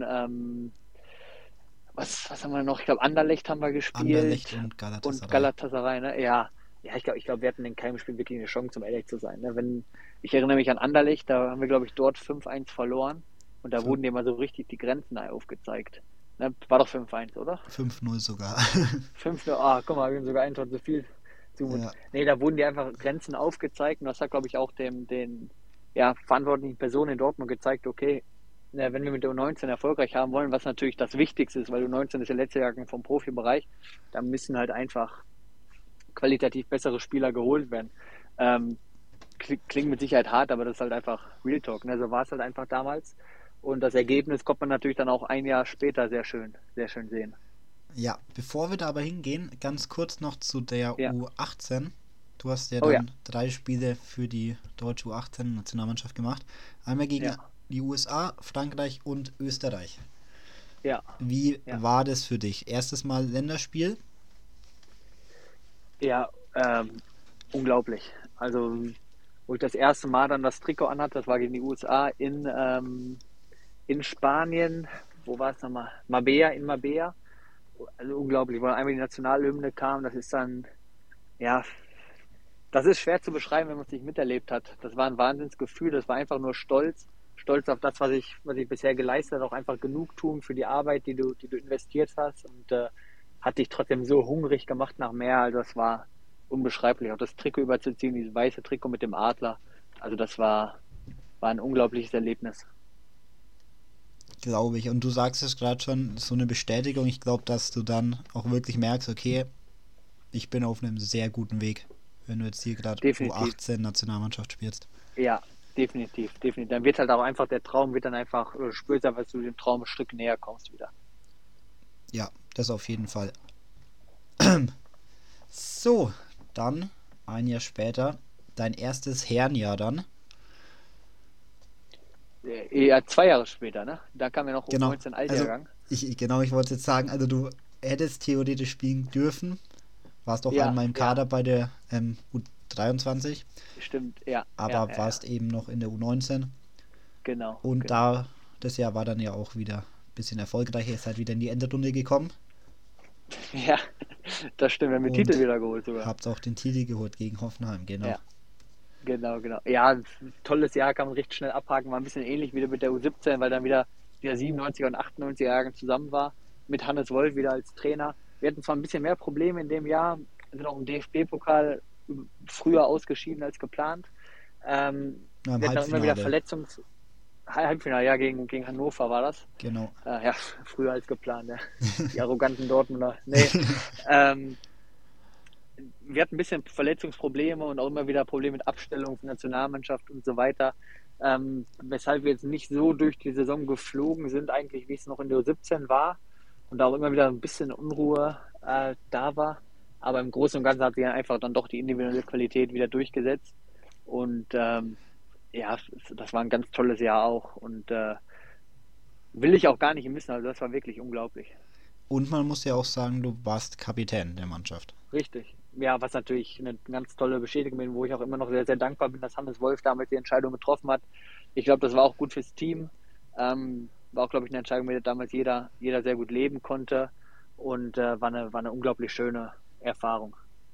was haben wir noch? Ich glaube, Anderlecht haben wir Anderlecht gespielt und und Galatasaray. Galatasaray, ne? Ja, ja, ich glaube, wir hatten in keinem Spiel wirklich eine Chance, um ehrlich zu sein. Ne? Ich erinnere mich an Anderlecht, da haben wir, glaube ich, dort 5-1 verloren und da wurden dir mal so richtig die Grenzen aufgezeigt. Ne? War doch 5-1, oder? 5-0 sogar. 5-0, guck mal, wir haben sogar ein Tor zu viel. Ja, Nee, da wurden dir einfach Grenzen aufgezeigt und das hat, glaube ich, auch den ja, verantwortlichen Personen in Dortmund gezeigt, okay, na, wenn wir mit der U19 erfolgreich haben wollen, was natürlich das Wichtigste ist, weil U19 ist der letzte Jahrgang vom Profibereich, dann müssen halt einfach qualitativ bessere Spieler geholt werden. Klingt mit Sicherheit hart, aber das ist halt einfach Real Talk. Ne? So war es halt einfach damals. Und das Ergebnis konnte man natürlich dann auch ein Jahr später sehr schön sehen. ja, bevor wir da aber hingehen, ganz kurz noch zu der Ja. U18. Du hast ja Oh ja. dann 3 Spiele für die deutsche U18-Nationalmannschaft gemacht. Einmal gegen Ja. die USA, Frankreich und Österreich. Ja, Wie Ja. war das für dich? Erstes Mal Länderspiel? ja, unglaublich. Also, wo ich das erste Mal dann das Trikot anhatte, das war gegen die USA in Spanien. Wo war es nochmal? In Marbella. Also unglaublich, weil einmal die Nationalhymne kam, das ist dann, ja, das ist schwer zu beschreiben, wenn man es nicht miterlebt hat. Das war ein Wahnsinnsgefühl, das war einfach nur Stolz. Stolz auf das, was ich bisher geleistet habe, auch einfach Genugtuung für die Arbeit, die du investiert hast und hat dich trotzdem so hungrig gemacht nach mehr. Also das war unbeschreiblich. Auch das Trikot überzuziehen, dieses weiße Trikot mit dem Adler, also das war ein unglaubliches Erlebnis. Glaube ich. Und du sagst es gerade schon, so eine Bestätigung. Ich glaube, dass du dann auch wirklich merkst, okay, ich bin auf einem sehr guten Weg, wenn du jetzt hier gerade Definitiv. U18 Nationalmannschaft spielst. Ja, definitiv. Dann wird halt auch einfach der Traum, wird dann einfach, du spürst einfach, dass du dem Traum ein Stück näher kommst wieder. Ja, das auf jeden Fall. So, dann ein Jahr später, dein erstes Herrenjahr dann. Ja, 2 Jahre später, ne? Da kam ja noch Genau. U19 Also, Altjahrgang. ich wollte jetzt sagen, also du hättest theoretisch spielen dürfen. Warst auch Ja, einmal im ja. Kader bei der U23, Stimmt, ja. aber ja, warst eben noch in der U19. Genau. Und genau. das Jahr war dann ja auch wieder ein bisschen erfolgreicher, ist halt wieder in die Endrunde gekommen. Ja, das stimmt. Wir haben den Und Titel wieder geholt sogar. habt auch den Titel geholt gegen Hoffenheim, genau. Ja. Genau. Ja, ein tolles Jahr, kann man richtig schnell abhaken. War ein bisschen ähnlich wieder mit der U17, weil dann wieder der 97er und 98er Jahrgang zusammen war. Mit Hannes Wolf wieder als Trainer. Wir hatten zwar ein bisschen mehr Probleme in dem Jahr, sind auch im DFB-Pokal früher ausgeschieden als geplant. Ja, im wir hatten auch immer wieder Halbfinale. Halbfinale, ja, gegen Hannover war das. Genau. Ja, früher als geplant, ja. Die arroganten Dortmunder. Nee, ähm, wir hatten ein bisschen Verletzungsprobleme und auch immer wieder Probleme mit Abstellung von Nationalmannschaft und so weiter. Weshalb wir jetzt nicht so durch die Saison geflogen sind, eigentlich wie es noch in der U17 war. Und da auch immer wieder ein bisschen Unruhe da war. Aber im Großen und Ganzen hat sich dann einfach dann doch die individuelle Qualität wieder durchgesetzt. Und ja, das war ein ganz tolles Jahr auch. Und will ich auch gar nicht missen. Also das war wirklich unglaublich. Und man muss ja auch sagen, du warst Kapitän der Mannschaft. Richtig. Ja, was natürlich eine ganz tolle Bestätigung bin, wo ich auch immer noch sehr, sehr dankbar bin, dass Hannes Wolf damals die Entscheidung getroffen hat. Ich glaube, das war auch gut fürs Team. War auch, glaube ich, eine Entscheidung, mit der damals jeder sehr gut leben konnte. Und war eine unglaublich schöne Erfahrung.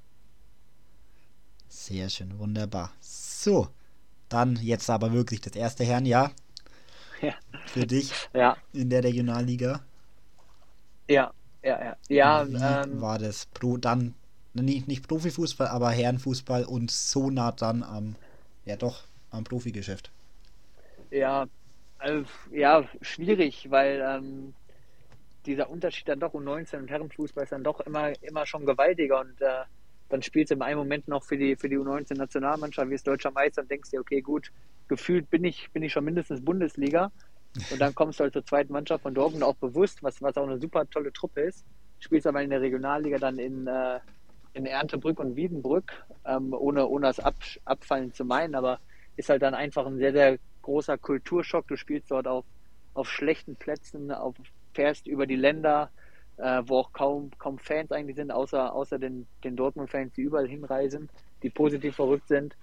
Sehr schön, wunderbar. So, dann jetzt aber wirklich das erste Herrenjahr Ja, für dich ja, in der Regionalliga. ja, ja, ja. Wie war das? Dann nicht Profifußball, aber Herrenfußball und so nah dann am Profigeschäft. Ja, ja, schwierig, weil dieser Unterschied dann doch U19 und Herrenfußball ist dann doch immer schon gewaltiger und dann spielst du im einen Moment noch für die U19-Nationalmannschaft, wie es deutscher Meister und denkst dir, okay, gut, gefühlt bin ich schon mindestens Bundesliga und dann kommst du halt zur zweiten Mannschaft von Dortmund auch bewusst, was auch eine super tolle Truppe ist, spielst aber in der Regionalliga dann in Erntebrück und Wiedenbrück, ohne das Abfallen zu meinen, aber ist halt dann einfach ein sehr, sehr großer Kulturschock. Du spielst dort auf schlechten Plätzen, fährst über die Länder, wo auch kaum Fans eigentlich sind, außer den Dortmund-Fans, die überall hinreisen, die positiv verrückt sind.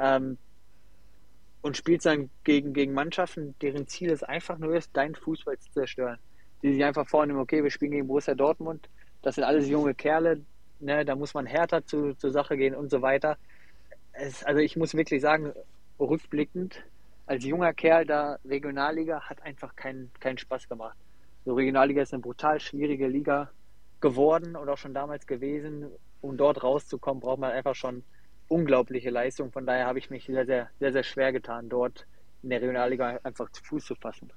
Und spielst dann gegen Mannschaften, deren Ziel es einfach nur ist, deinen Fußball zu zerstören. Die sich einfach vornehmen, okay, wir spielen gegen Borussia Dortmund, das sind alles junge Kerle, ne, da muss man härter zur Sache gehen und so weiter. Also ich muss wirklich sagen, rückblickend, als junger Kerl da Regionalliga hat einfach keinen Spaß gemacht. So Regionalliga ist eine brutal schwierige Liga geworden und auch schon damals gewesen. Um dort rauszukommen, braucht man einfach schon unglaubliche Leistung. Von daher habe ich mich sehr, sehr, sehr, sehr schwer getan, dort in der Regionalliga einfach zu Fuß zu fassen.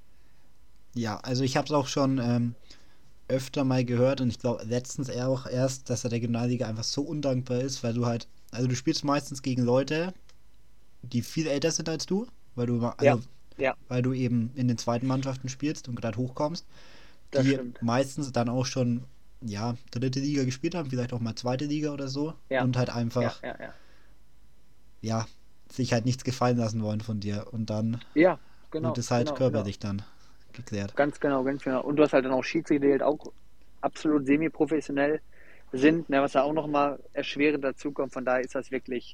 Ja, also ich habe es auch schon öfter mal gehört und ich glaube letztens auch erst, dass der Regionalliga einfach so undankbar ist, weil du spielst meistens gegen Leute, die viel älter sind als du, Ja, ja, weil du eben in den zweiten Mannschaften spielst und gerade hochkommst, das die stimmt. meistens dann auch schon, ja, dritte Liga gespielt haben, vielleicht auch mal zweite Liga oder so Ja, und halt ja, einfach, ja, ja. ja, sich halt nichts gefallen lassen wollen von dir und dann Ja, wird genau, es halt genau, genau. körperlich dann geklärt. Ganz genau, ganz genau. Und du hast halt dann auch Schiedsrichter, die halt auch absolut semi-professionell sind, ne, was da auch nochmal erschwerend dazukommt. Von daher ist das wirklich,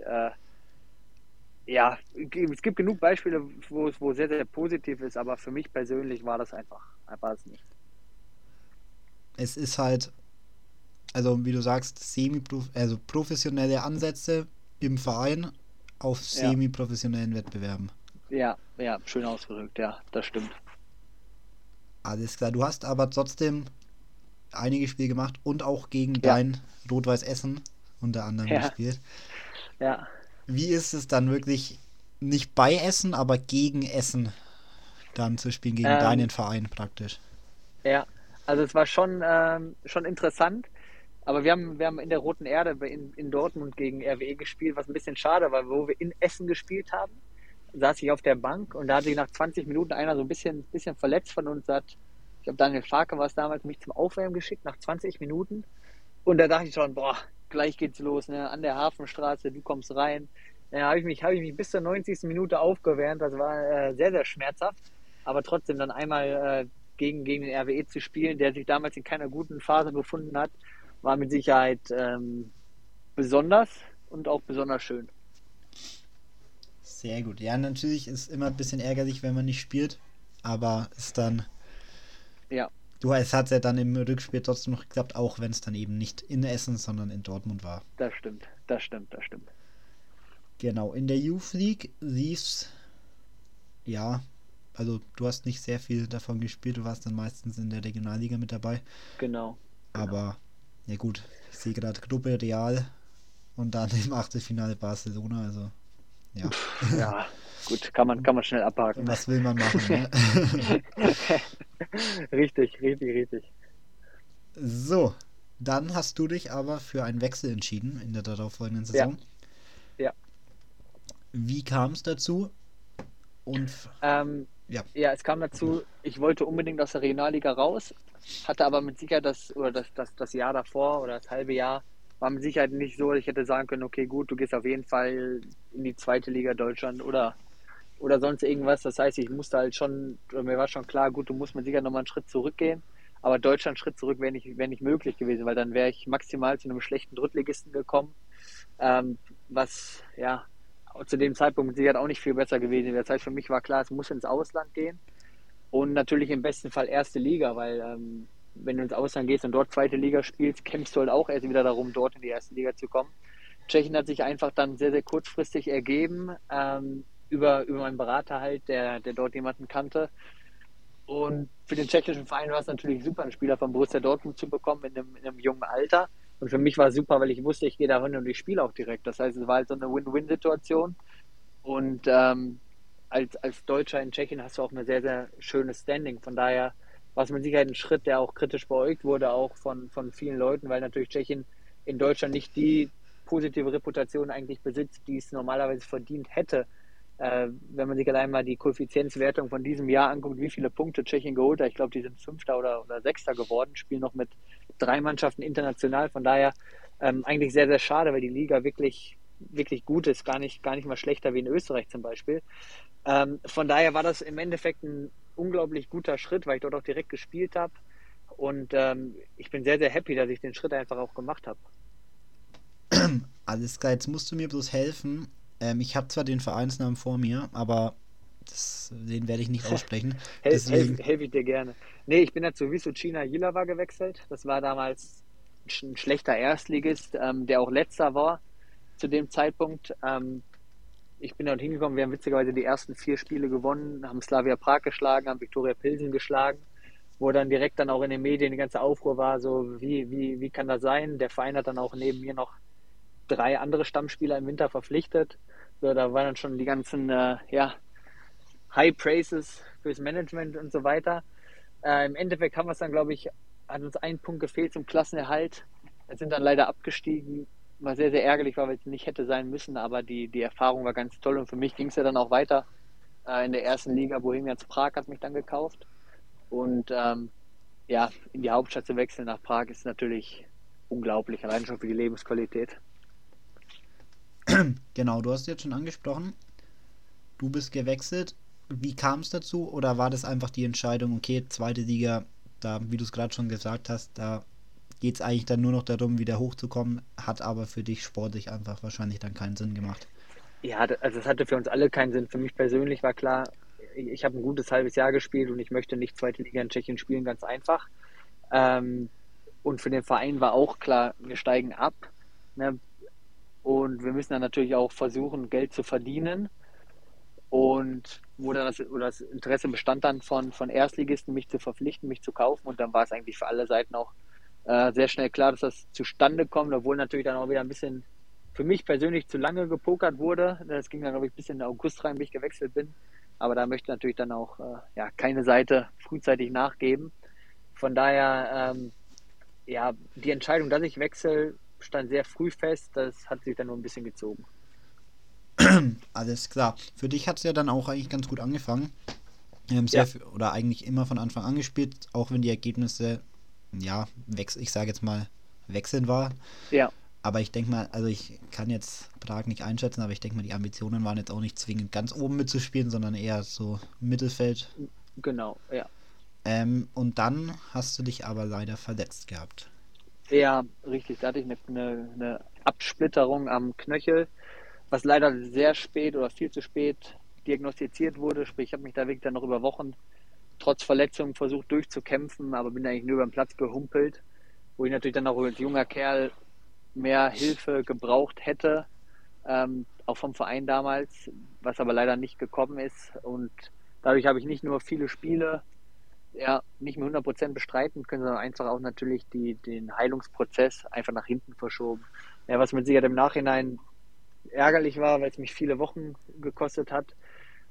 ja, es gibt genug Beispiele, wo es sehr, sehr positiv ist, aber für mich persönlich war das einfach es nicht. Es ist halt, also wie du sagst, also professionelle Ansätze im Verein auf Ja, semi-professionellen Wettbewerben. ja, ja, schön ausgedrückt, ja, das stimmt. Alles klar, du hast aber trotzdem einige Spiele gemacht und auch gegen Ja, dein Rot-Weiß Essen unter anderem ja, gespielt. ja. Wie ist es dann wirklich nicht bei Essen, aber gegen Essen dann zu spielen, gegen Ähm, deinen Verein praktisch? ja, also es war schon interessant, aber wir haben in der Roten Erde in Dortmund gegen RWE gespielt, was ein bisschen schade war, wo wir in Essen gespielt haben, saß ich auf der Bank und da hat sich nach 20 Minuten einer so ein bisschen verletzt von uns, ich glaube Daniel Farke war es damals, mich zum Aufwärmen geschickt nach 20 Minuten und da dachte ich schon, boah, gleich geht's los, ne, an der Hafenstraße, du kommst rein. Ja, habe ich mich bis zur 90. Minute aufgewärmt, das war sehr, sehr schmerzhaft, aber trotzdem dann einmal gegen den RWE zu spielen, der sich damals in keiner guten Phase befunden hat, war mit Sicherheit besonders und auch besonders schön. Sehr gut. Ja, natürlich ist immer ein bisschen ärgerlich, wenn man nicht spielt, aber ist dann, Ja, es hat ja dann im Rückspiel trotzdem noch geklappt, auch wenn es dann eben nicht in Essen, sondern in Dortmund war. das stimmt, das stimmt, das stimmt. Genau, in der Youth League lief's, ja, also du hast nicht sehr viel davon gespielt, du warst dann meistens in der Regionalliga mit dabei, Genau, genau. aber ja gut, ich sehe gerade Gruppe Real und dann im Achtelfinale Barcelona, also ja. Ja, gut, kann man schnell abhaken. Was will man machen, ne? Richtig. So, dann hast du dich aber für einen Wechsel entschieden in der darauffolgenden Saison. Ja. Wie kam es dazu? Und Ja, es kam dazu, ich wollte unbedingt aus der Regionalliga raus, hatte aber mit Sicherheit das Jahr davor oder das halbe Jahr war mit Sicherheit nicht so, dass ich hätte sagen können, okay, gut, du gehst auf jeden Fall in die zweite Liga Deutschland oder sonst irgendwas. Das heißt, ich musste halt schon, oder mir war schon klar, gut, du musst mit Sicherheit nochmal einen Schritt zurückgehen. Aber Deutschland einen Schritt zurück wäre nicht möglich gewesen, weil dann wäre ich maximal zu einem schlechten Drittligisten gekommen, was ja zu dem Zeitpunkt mit Sicherheit auch nicht viel besser gewesen wäre. Das heißt, für mich war klar, es muss ins Ausland gehen und natürlich im besten Fall erste Liga, weil wenn du ins Ausland gehst und dort zweite Liga spielst, kämpfst du halt auch erst wieder darum, dort in die erste Liga zu kommen. Tschechien hat sich einfach dann sehr, sehr kurzfristig ergeben, über meinen Berater halt, der dort jemanden kannte. Und für den tschechischen Verein war es natürlich super, einen Spieler von Borussia Dortmund zu bekommen in einem jungen Alter. Und für mich war es super, weil ich wusste, ich gehe da hin und ich spiele auch direkt. Das heißt, es war halt so eine Win-Win-Situation. Und als Deutscher in Tschechien hast du auch eine sehr, sehr schönes Standing. Von daher war es mit Sicherheit ein Schritt, der auch kritisch beäugt wurde, auch von vielen Leuten, weil natürlich Tschechien in Deutschland nicht die positive Reputation eigentlich besitzt, die es normalerweise verdient hätte. Wenn man sich allein mal die Koeffizienzwertung von diesem Jahr anguckt, wie viele Punkte Tschechien geholt hat, ich glaube, die sind Fünfter oder Sechster geworden, spielen noch mit 3 Mannschaften international. Von daher eigentlich sehr, sehr schade, weil die Liga wirklich, wirklich gut ist, gar nicht mal schlechter wie in Österreich zum Beispiel. Von daher war das im Endeffekt ein unglaublich guter Schritt, weil ich dort auch direkt gespielt habe. Und ich bin sehr, sehr happy, dass ich den Schritt einfach auch gemacht habe. alles klar, jetzt musst du mir bloß helfen. Ich habe zwar den Vereinsnamen vor mir, aber den werde ich nicht aussprechen. Helfe ich dir gerne. Nee, ich bin ja zu Vysočina Jihlava gewechselt. Das war damals ein schlechter Erstligist, der auch letzter war zu dem Zeitpunkt. Ich bin dort hingekommen, wir haben witzigerweise die ersten 4 Spiele gewonnen, haben Slavia Prag geschlagen, haben Viktoria Pilsen geschlagen, wo dann direkt dann auch in den Medien die ganze Aufruhr war, so wie kann das sein? Der Verein hat dann auch neben mir noch 3 andere Stammspieler im Winter verpflichtet. So, da waren dann schon die ganzen High Praises fürs Management und so weiter. Im Endeffekt haben wir es dann, glaube ich, hat uns ein Punkt gefehlt zum Klassenerhalt. Wir sind dann leider abgestiegen, was sehr, sehr ärgerlich war, weil es nicht hätte sein müssen, aber die Erfahrung war ganz toll und für mich ging es ja dann auch weiter in der ersten Liga. Bohemians Prag hat mich dann gekauft und in die Hauptstadt zu wechseln nach Prag ist natürlich unglaublich, allein schon für die Lebensqualität. Genau, du hast jetzt schon angesprochen, du bist gewechselt. Wie kam es dazu? Oder war das einfach die Entscheidung, okay, zweite Liga, da, wie du es gerade schon gesagt hast, da geht es eigentlich dann nur noch darum, wieder hochzukommen, hat aber für dich sportlich einfach wahrscheinlich dann keinen Sinn gemacht. Ja, also es hatte für uns alle keinen Sinn. Für mich persönlich war klar, ich habe ein gutes halbes Jahr gespielt und ich möchte nicht zweite Liga in Tschechien spielen, ganz einfach. Und für den Verein war auch klar, wir steigen ab. Ne? Und wir müssen dann natürlich auch versuchen, Geld zu verdienen. Und wo dann das Interesse bestand dann von Erstligisten, mich zu verpflichten, mich zu kaufen. Und dann war es eigentlich für alle Seiten auch sehr schnell klar, dass das zustande kommt, obwohl natürlich dann auch wieder ein bisschen für mich persönlich zu lange gepokert wurde. Das ging dann, glaube ich, bis in den August rein, bis ich gewechselt bin. Aber da möchte natürlich dann auch keine Seite frühzeitig nachgeben. Von daher, die Entscheidung, dass ich wechsle, stand sehr früh fest. Das hat sich dann nur ein bisschen gezogen. Alles klar. Für dich hat es ja dann auch eigentlich ganz gut angefangen. Oder eigentlich immer von Anfang an gespielt, auch wenn die Ergebnisse, ich sage jetzt mal, wechseln war. Ja. Aber ich denke mal, also ich kann jetzt Prag nicht einschätzen, aber ich denke mal, die Ambitionen waren jetzt auch nicht zwingend ganz oben mitzuspielen, sondern eher so Mittelfeld. Genau, ja. Und dann hast du dich aber leider verletzt gehabt. Ja, richtig. Da hatte ich eine Absplitterung am Knöchel, was leider sehr spät oder viel zu spät diagnostiziert wurde. Sprich, ich habe mich da wirklich dann noch über Wochen trotz Verletzung versucht durchzukämpfen, aber bin eigentlich nur über den Platz gehumpelt, wo ich natürlich dann auch als junger Kerl mehr Hilfe gebraucht hätte, auch vom Verein damals, was aber leider nicht gekommen ist. Und dadurch habe ich nicht nur viele Spiele nicht mehr 100% bestreiten können, sondern einfach auch natürlich den Heilungsprozess einfach nach hinten verschoben. Ja, was mit Sicherheit im Nachhinein ärgerlich war, weil es mich viele Wochen gekostet hat.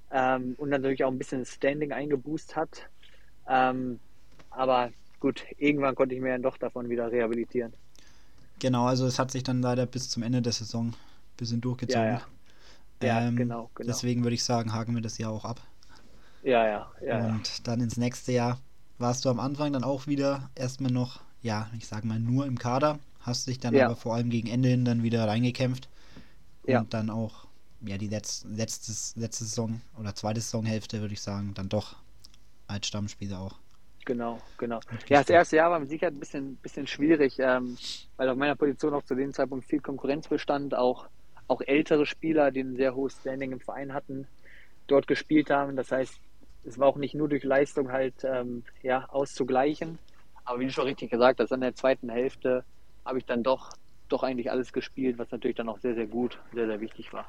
und natürlich auch ein bisschen Standing eingeboost hat. Aber gut, irgendwann konnte ich mir dann doch davon wieder rehabilitieren. Genau, also es hat sich dann leider bis zum Ende der Saison ein bisschen Ja, durchgezogen. ja. Ja, genau. Deswegen würde ich sagen, haken wir das Jahr auch ab. Ja. Und dann ins nächste Jahr warst du am Anfang dann auch wieder erstmal noch, ja, ich sage mal nur im Kader, hast dich dann Ja. aber vor allem gegen Ende hin dann wieder reingekämpft Ja. und dann auch, ja, die letzte Saison oder zweite Saisonhälfte, würde ich sagen, dann doch als Stammspieler auch. Genau. Ja, das erste Jahr war mit Sicherheit ein bisschen schwierig, weil auf meiner Position auch zu dem Zeitpunkt viel Konkurrenz bestand, auch ältere Spieler, die ein sehr hohes Standing im Verein hatten, dort gespielt haben. Das heißt, es war auch nicht nur durch Leistung halt auszugleichen. Aber wie du schon richtig gesagt hast, in der zweiten Hälfte habe ich dann doch eigentlich alles gespielt, was natürlich dann auch sehr, sehr gut, sehr, sehr wichtig war.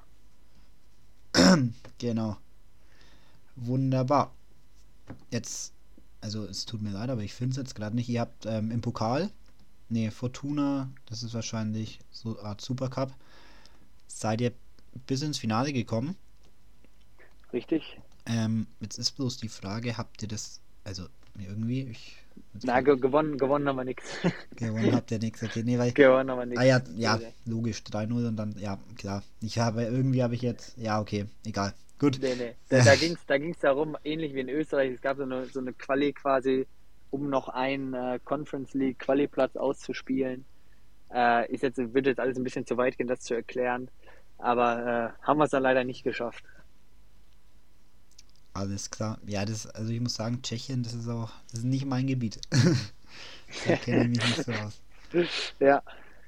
Genau. Wunderbar. Jetzt, also es tut mir leid, aber ich finde es jetzt gerade nicht. Ihr habt im Pokal, Fortuna, das ist wahrscheinlich so eine Art Supercup, seid ihr bis ins Finale gekommen. Richtig? Jetzt ist bloß die Frage, habt ihr das, also irgendwie, Gewonnen haben wir nichts. gewonnen habt ihr nichts, okay, nee, weil, Gewonnen haben wir nichts. ja, logisch, 3-0 und dann, ja, klar, irgendwie habe ich jetzt, ja, okay, egal, gut. Nee. Da ging's darum, ähnlich wie in Österreich, es gab so eine Quali quasi, um noch einen Conference League Quali-Platz auszuspielen. Wird jetzt alles ein bisschen zu weit gehen, das zu erklären, aber haben wir es dann leider nicht geschafft. Alles klar. Ja, also ich muss sagen, Tschechien, das ist nicht mein Gebiet. Da kenne ich mich nicht so aus. Ja,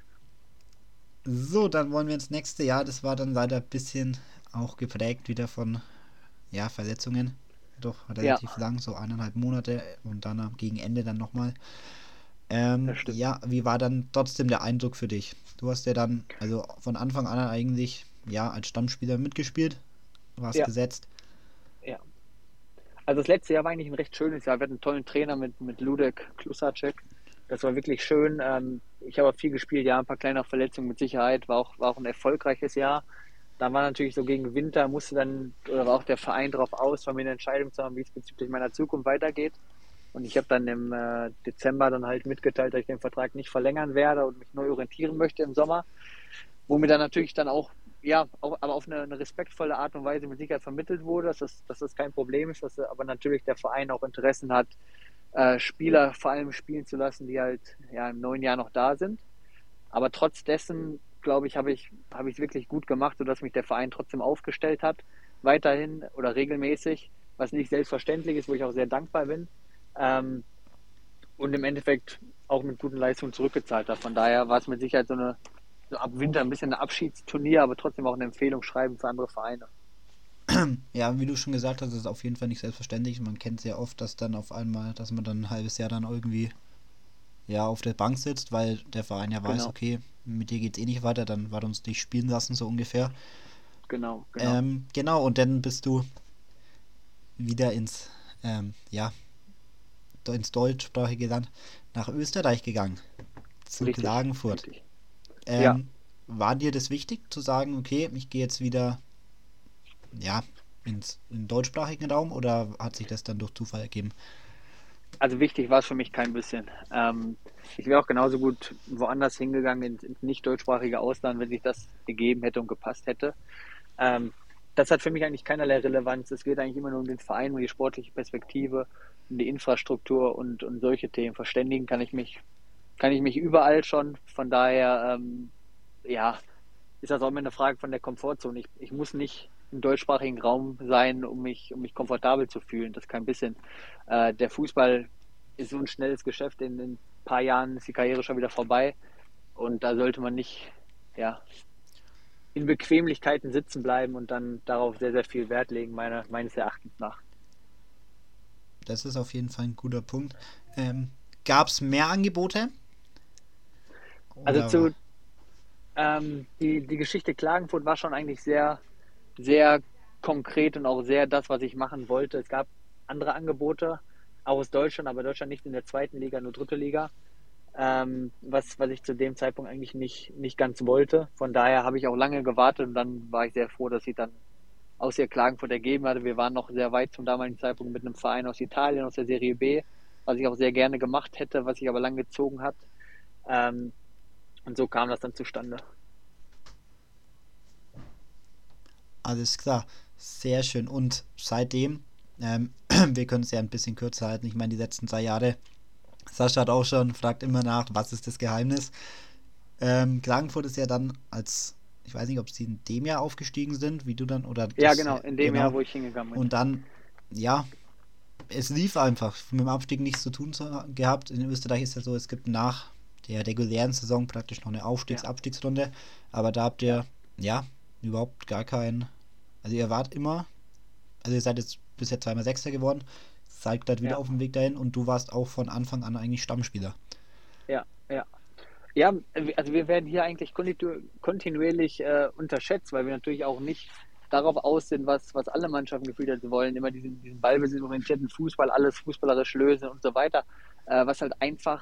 So, dann wollen wir ins nächste Jahr. Das war dann leider ein bisschen auch geprägt wieder von, ja, Verletzungen. Doch relativ lang, so 1,5 Monate und dann gegen Ende dann nochmal. das stimmt. Ja, wie war dann trotzdem der Eindruck für dich? Du hast ja dann, also von Anfang an eigentlich, ja, als Stammspieler mitgespielt, warst Ja. gesetzt. Ja. Also das letzte Jahr war eigentlich ein recht schönes Jahr. Wir hatten einen tollen Trainer mit Ludek Klusacek. Das war wirklich schön. Ich habe auch viel gespielt, ja, ein paar kleine Verletzungen mit Sicherheit. War auch ein erfolgreiches Jahr. Dann war natürlich so gegen Winter, war auch der Verein darauf aus, von mir eine Entscheidung zu haben, wie es bezüglich meiner Zukunft weitergeht. Und ich habe dann im Dezember dann halt mitgeteilt, dass ich den Vertrag nicht verlängern werde und mich neu orientieren möchte im Sommer. Wo mir dann natürlich dann auch aber auf eine respektvolle Art und Weise mit Sicherheit vermittelt wurde, dass das kein Problem ist, dass aber natürlich der Verein auch Interessen hat, Spieler vor allem spielen zu lassen, die halt im neuen Jahr noch da sind. Aber trotz dessen, glaube ich, habe ich es wirklich gut gemacht, sodass mich der Verein trotzdem aufgestellt hat, weiterhin oder regelmäßig, was nicht selbstverständlich ist, wo ich auch sehr dankbar bin. Und im Endeffekt auch mit guten Leistungen zurückgezahlt hat. Von daher war es mit Sicherheit so ab Winter ein bisschen ein Abschiedsturnier, aber trotzdem auch eine Empfehlung schreiben für andere Vereine. Ja, wie du schon gesagt hast, ist auf jeden Fall nicht selbstverständlich. Man kennt sehr oft, dass dann auf einmal, dass man dann ein halbes Jahr dann irgendwie auf der Bank sitzt, weil der Verein ja weiß, Genau. okay, mit dir geht's eh nicht weiter, dann wird uns dich spielen lassen, so ungefähr. Genau. Genau, und dann bist du wieder ins deutschsprachige Land nach Österreich gegangen, zu Richtig, Klagenfurt. richtig. War dir das wichtig, zu sagen, okay, ich gehe jetzt wieder in den deutschsprachigen Raum, oder hat sich das dann durch Zufall ergeben? Also wichtig war es für mich kein bisschen. Ich wäre auch genauso gut woanders hingegangen, ins nicht deutschsprachige Ausland, wenn sich das gegeben hätte und gepasst hätte. Das hat für mich eigentlich keinerlei Relevanz. Es geht eigentlich immer nur um den Verein, um die sportliche Perspektive, um die Infrastruktur und solche Themen. Verständigen kann ich mich überall schon. Von daher, ist das auch immer eine Frage von der Komfortzone. Ich muss nicht im deutschsprachigen Raum sein, um mich komfortabel zu fühlen. Das ist kein bisschen. Der Fußball ist so ein schnelles Geschäft. In ein paar Jahren ist die Karriere schon wieder vorbei. Und da sollte man nicht, in Bequemlichkeiten sitzen bleiben und dann darauf sehr, sehr viel Wert legen, meines Erachtens nach. Das ist auf jeden Fall ein guter Punkt. Gab es mehr Angebote? Also die Geschichte Klagenfurt war schon eigentlich sehr, sehr konkret und auch sehr das, was ich machen wollte. Es gab andere Angebote, auch aus Deutschland, aber Deutschland nicht in der zweiten Liga, nur dritte Liga, was ich zu dem Zeitpunkt eigentlich nicht ganz wollte. Von daher habe ich auch lange gewartet und dann war ich sehr froh, dass ich dann aus hier Klagenfurt ergeben hatte. Wir waren noch sehr weit zum damaligen Zeitpunkt mit einem Verein aus Italien, aus der Serie B, was ich auch sehr gerne gemacht hätte, was sich aber lang gezogen hat. Und so kam das dann zustande. Alles klar, sehr schön. Und seitdem, wir können es ja ein bisschen kürzer halten. Ich meine, die letzten 2 Jahre, Sascha hat auch schon, fragt immer nach, was ist das Geheimnis? Klagenfurt ist ja dann ich weiß nicht, ob sie in dem Jahr aufgestiegen sind, wie du dann, oder Ja, genau, in dem Jahr, wo ich hingegangen bin. Und dann, ja, es lief einfach, mit dem Abstieg nichts zu tun gehabt. In Österreich ist ja so, es gibt nach der regulären Saison praktisch noch eine Abstiegsrunde, aber da habt ihr, ja, überhaupt gar keinen, also ihr wart immer, also ihr seid jetzt bisher 2-mal Sechster geworden, seid gerade wieder auf dem Weg dahin und du warst auch von Anfang an eigentlich Stammspieler. Ja, ja. Ja, also wir werden hier eigentlich kontinuierlich unterschätzt, weil wir natürlich auch nicht darauf aus sind, was alle Mannschaften gefühlt haben. Sie wollen immer diesen ballbesitzorientierten Fußball, alles fußballerisch lösen und so weiter, was halt einfach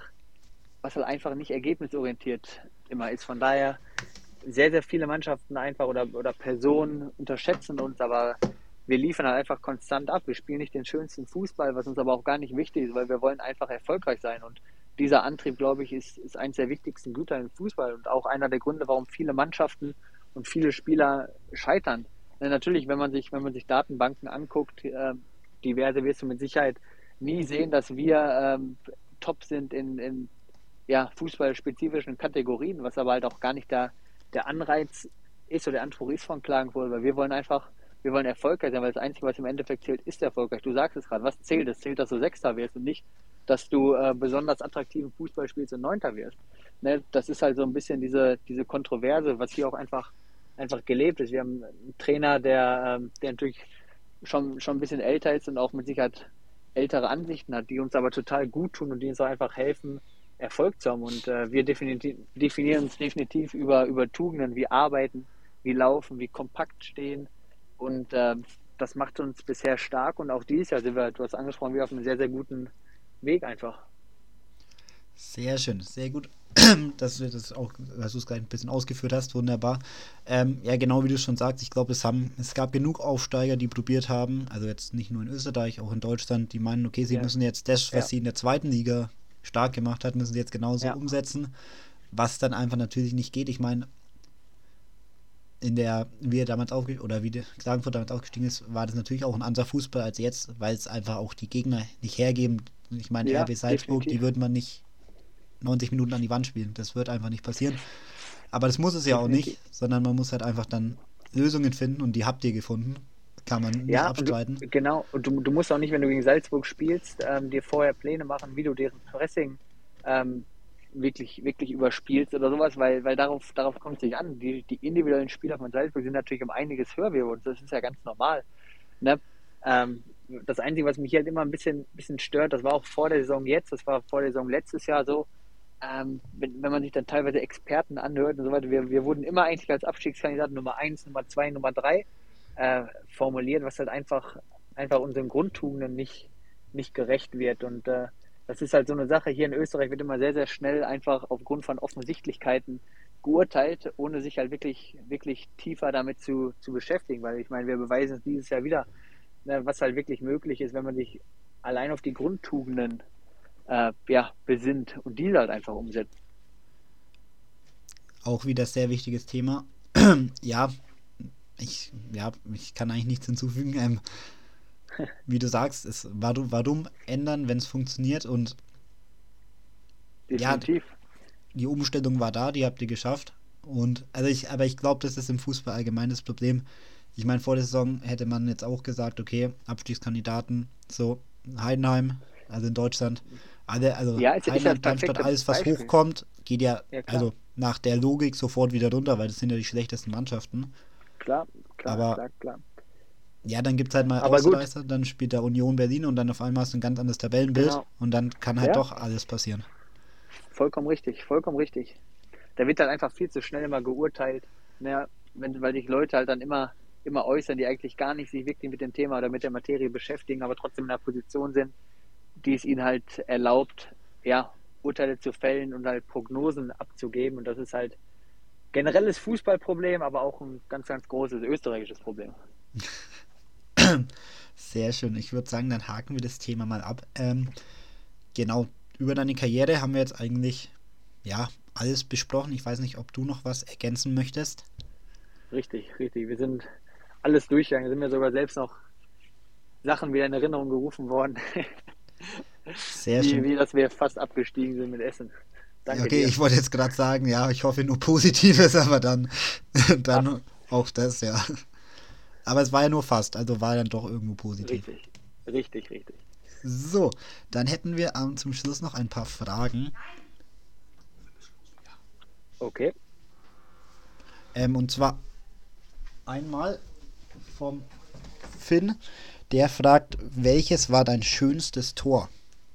nicht ergebnisorientiert immer ist. Von daher sehr, sehr viele Mannschaften einfach oder Personen unterschätzen uns, aber wir liefern halt einfach konstant ab. Wir spielen nicht den schönsten Fußball, was uns aber auch gar nicht wichtig ist, weil wir wollen einfach erfolgreich sein. Und dieser Antrieb, glaube ich, ist eines der wichtigsten Güter im Fußball und auch einer der Gründe, warum viele Mannschaften und viele Spieler scheitern. Denn natürlich, wenn man sich Datenbanken anguckt, diverse, wirst du mit Sicherheit nie sehen, dass wir top sind in fußballspezifischen Kategorien, was aber halt auch gar nicht der Anreiz ist oder der Anspruch ist von Klagenfurt, weil wir wollen erfolgreich sein, weil das Einzige, was im Endeffekt zählt, ist erfolgreich. Du sagst es gerade, was zählt? Es zählt, dass du Sechster wirst und nicht, dass du besonders attraktiven Fußball spielst und Neunter wirst. Ne? Das ist halt so ein bisschen diese Kontroverse, was hier auch einfach gelebt ist. Wir haben einen Trainer, der natürlich schon ein bisschen älter ist und auch mit Sicherheit ältere Ansichten hat, die uns aber total gut tun und die uns auch einfach helfen, Erfolg zu haben. Und wir definieren uns definitiv über Tugenden wie Arbeiten, wie Laufen, wie kompakt stehen. Und das macht uns bisher stark. Und auch dieses Jahr sind wir, du hast angesprochen, wir auf einem sehr, sehr guten Weg einfach. Sehr schön, sehr gut, dass du das auch, dass du es gleich ein bisschen ausgeführt hast, wunderbar. Ja, genau wie du schon sagst, ich glaube, es gab genug Aufsteiger, die probiert haben, also jetzt nicht nur in Österreich, auch in Deutschland, die meinen, okay, sie müssen jetzt das, was sie in der zweiten Liga stark gemacht hat, müssen sie jetzt genauso umsetzen, was dann einfach natürlich nicht geht. Ich meine, wie der Klagenfurt damals aufgestiegen ist, war das natürlich auch ein anderer Fußball als jetzt, weil es einfach auch die Gegner nicht hergeben. Ich meine, RB Salzburg, die würde man nicht 90 Minuten an die Wand spielen. Das wird einfach nicht passieren. Aber das muss es ja auch nicht, sondern man muss halt einfach dann Lösungen finden und die habt ihr gefunden. Kann man nicht abstreiten. Genau, und du musst auch nicht, wenn du gegen Salzburg spielst, dir vorher Pläne machen, wie du deren Pressing wirklich überspielst oder sowas, weil darauf kommt es nicht an. Die individuellen Spieler von Salzburg sind natürlich um einiges höher wie uns. Das ist ja ganz normal. Ne? Das Einzige, was mich halt immer ein bisschen stört, das war auch vor der Saison jetzt, das war vor der Saison letztes Jahr so, wenn man sich dann teilweise Experten anhört und so weiter, wir wurden immer eigentlich als Abstiegskandidat Nummer 1, Nummer 2, Nummer 3 formuliert, was halt einfach unseren Grundtugenden nicht gerecht wird. Und das ist halt so eine Sache. Hier in Österreich wird immer sehr, sehr schnell einfach aufgrund von Offensichtlichkeiten geurteilt, ohne sich halt wirklich tiefer damit zu beschäftigen. Weil ich meine, wir beweisen es dieses Jahr wieder, was halt wirklich möglich ist, wenn man sich allein auf die Grundtugenden besinnt und diese halt einfach umsetzt. Auch wieder sehr wichtiges Thema. Ich kann eigentlich nichts hinzufügen. Wie du sagst, warum ändern, wenn es funktioniert? Und definitiv. Die Umstellung war da, die habt ihr geschafft. Und aber ich glaube, das ist im Fußball allgemein das Problem. Ich meine, vor der Saison hätte man jetzt auch gesagt, okay, Abstiegskandidaten, so Heidenheim, also in Deutschland, Heidenheim, Darmstadt, alles was Beispiel hochkommt, geht also nach der Logik sofort wieder runter, weil das sind ja die schlechtesten Mannschaften. Klar. Ja, dann gibt es halt mal Ausreißer, dann spielt da Union Berlin und dann auf einmal hast du ein ganz anderes Tabellenbild und dann kann halt doch alles passieren. Vollkommen richtig. Da wird halt einfach viel zu schnell immer geurteilt, weil sich Leute halt dann immer äußern, die eigentlich gar nicht sich wirklich mit dem Thema oder mit der Materie beschäftigen, aber trotzdem in einer Position sind, die es ihnen halt erlaubt, Urteile zu fällen und halt Prognosen abzugeben. Und das ist halt generelles Fußballproblem, aber auch ein ganz, ganz großes österreichisches Problem. Sehr schön. Ich würde sagen, dann haken wir das Thema mal ab. Genau, über deine Karriere haben wir jetzt eigentlich alles besprochen. Ich weiß nicht, ob du noch was ergänzen möchtest. Richtig. Wir sind alles durchgegangen. Sind mir sogar selbst noch Sachen wieder in Erinnerung gerufen worden. Sehr schön. Wie dass wir fast abgestiegen sind mit Essen. Danke Okay, dir. ich wollte jetzt gerade sagen, ja, ich hoffe nur Positives, aber dann auch das, ja. Aber es war ja nur fast, also war dann doch irgendwo positiv. Richtig. So, dann hätten wir zum Schluss noch ein paar Fragen. Okay. Und zwar einmal vom Finn, der fragt, welches war dein schönstes Tor?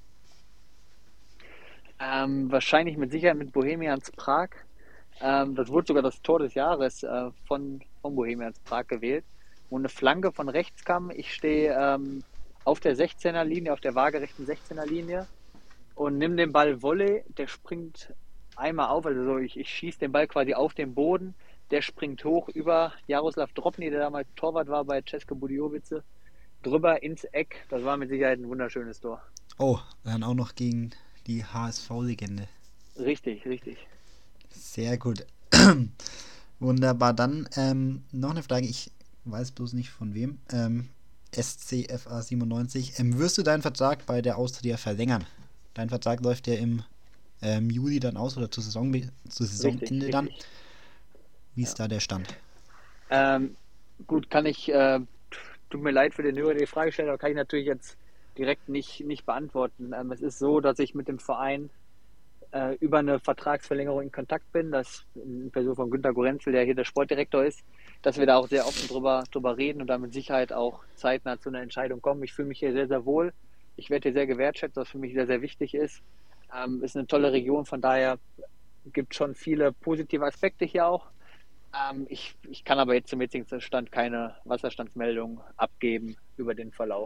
Wahrscheinlich mit Sicherheit mit Bohemians Prag. Das wurde sogar das Tor des Jahres von Bohemians Prag gewählt, wo eine Flanke von rechts kam. Ich stehe auf der 16er Linie, auf der waagerechten 16er Linie und nimm den Ball Volley. Der springt einmal auf, also so, ich schieße den Ball quasi auf den Boden. Der springt hoch über Jaroslav Drobny, der damals Torwart war bei České Budějovice, drüber ins Eck. Das war mit Sicherheit ein wunderschönes Tor. Oh, dann auch noch gegen die HSV-Legende. Richtig. Sehr gut. Wunderbar. Dann noch eine Frage, ich weiß bloß nicht von wem. SCFA 97. Wirst du deinen Vertrag bei der Austria verlängern? Dein Vertrag läuft ja im Juli dann aus oder zu Saisonende dann. Richtig. Wie ist da der Stand? Gut, tut mir leid für den Hörer, der die Frage stellt, aber kann ich natürlich jetzt direkt nicht beantworten. Es ist so, dass ich mit dem Verein über eine Vertragsverlängerung in Kontakt bin, das in Person von Günter Gorenzel, der hier der Sportdirektor ist, dass wir da auch sehr offen drüber reden und da mit Sicherheit auch zeitnah zu einer Entscheidung kommen. Ich fühle mich hier sehr, sehr wohl. Ich werde hier sehr gewertschätzt, was für mich sehr, sehr wichtig ist. Ist eine tolle Region, von daher gibt es schon viele positive Aspekte hier auch. Ich kann aber jetzt zum jetzigen Stand keine Wasserstandsmeldung abgeben über den Verlauf.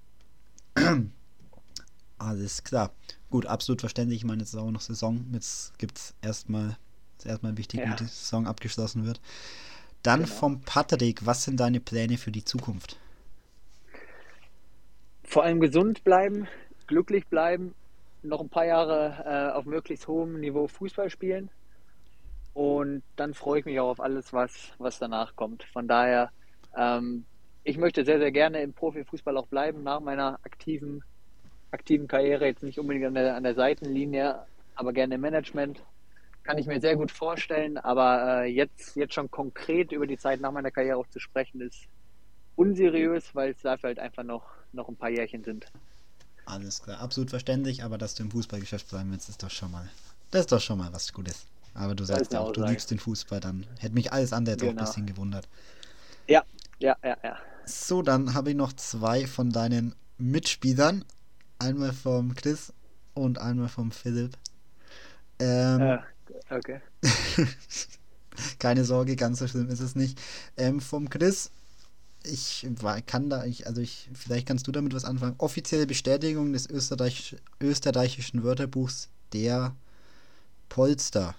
Alles klar. Gut, absolut verständlich. Ich meine, jetzt ist auch noch Saison. Jetzt gibt es erstmal wichtig, wie die Saison abgeschlossen wird. Dann vom Patrick, was sind deine Pläne für die Zukunft? Vor allem gesund bleiben, glücklich bleiben, noch ein paar Jahre auf möglichst hohem Niveau Fußball spielen und dann freue ich mich auch auf alles, was danach kommt. Von daher, ich möchte sehr, sehr gerne im Profifußball auch bleiben, nach meiner aktiven Karriere, jetzt nicht unbedingt an der Seitenlinie, aber gerne im Management. Kann ich mir sehr gut vorstellen, aber jetzt schon konkret über die Zeit nach meiner Karriere auch zu sprechen, ist unseriös, weil es dafür halt einfach noch ein paar Jährchen sind. Alles klar, absolut verständlich, aber dass du im Fußballgeschäft bleiben willst, ist doch schon mal was Gutes. Aber du sagst ja auch, du liebst den Fußball, dann hätte mich alles andere jetzt auch ein bisschen gewundert. Ja. So, dann habe ich noch 2 von deinen Mitspielern. Einmal vom Chris und einmal vom Philipp. Okay. Keine Sorge, ganz so schlimm ist es nicht. Vom Chris, vielleicht kannst du damit was anfangen. Offizielle Bestätigung des österreichischen Wörterbuchs der Polster.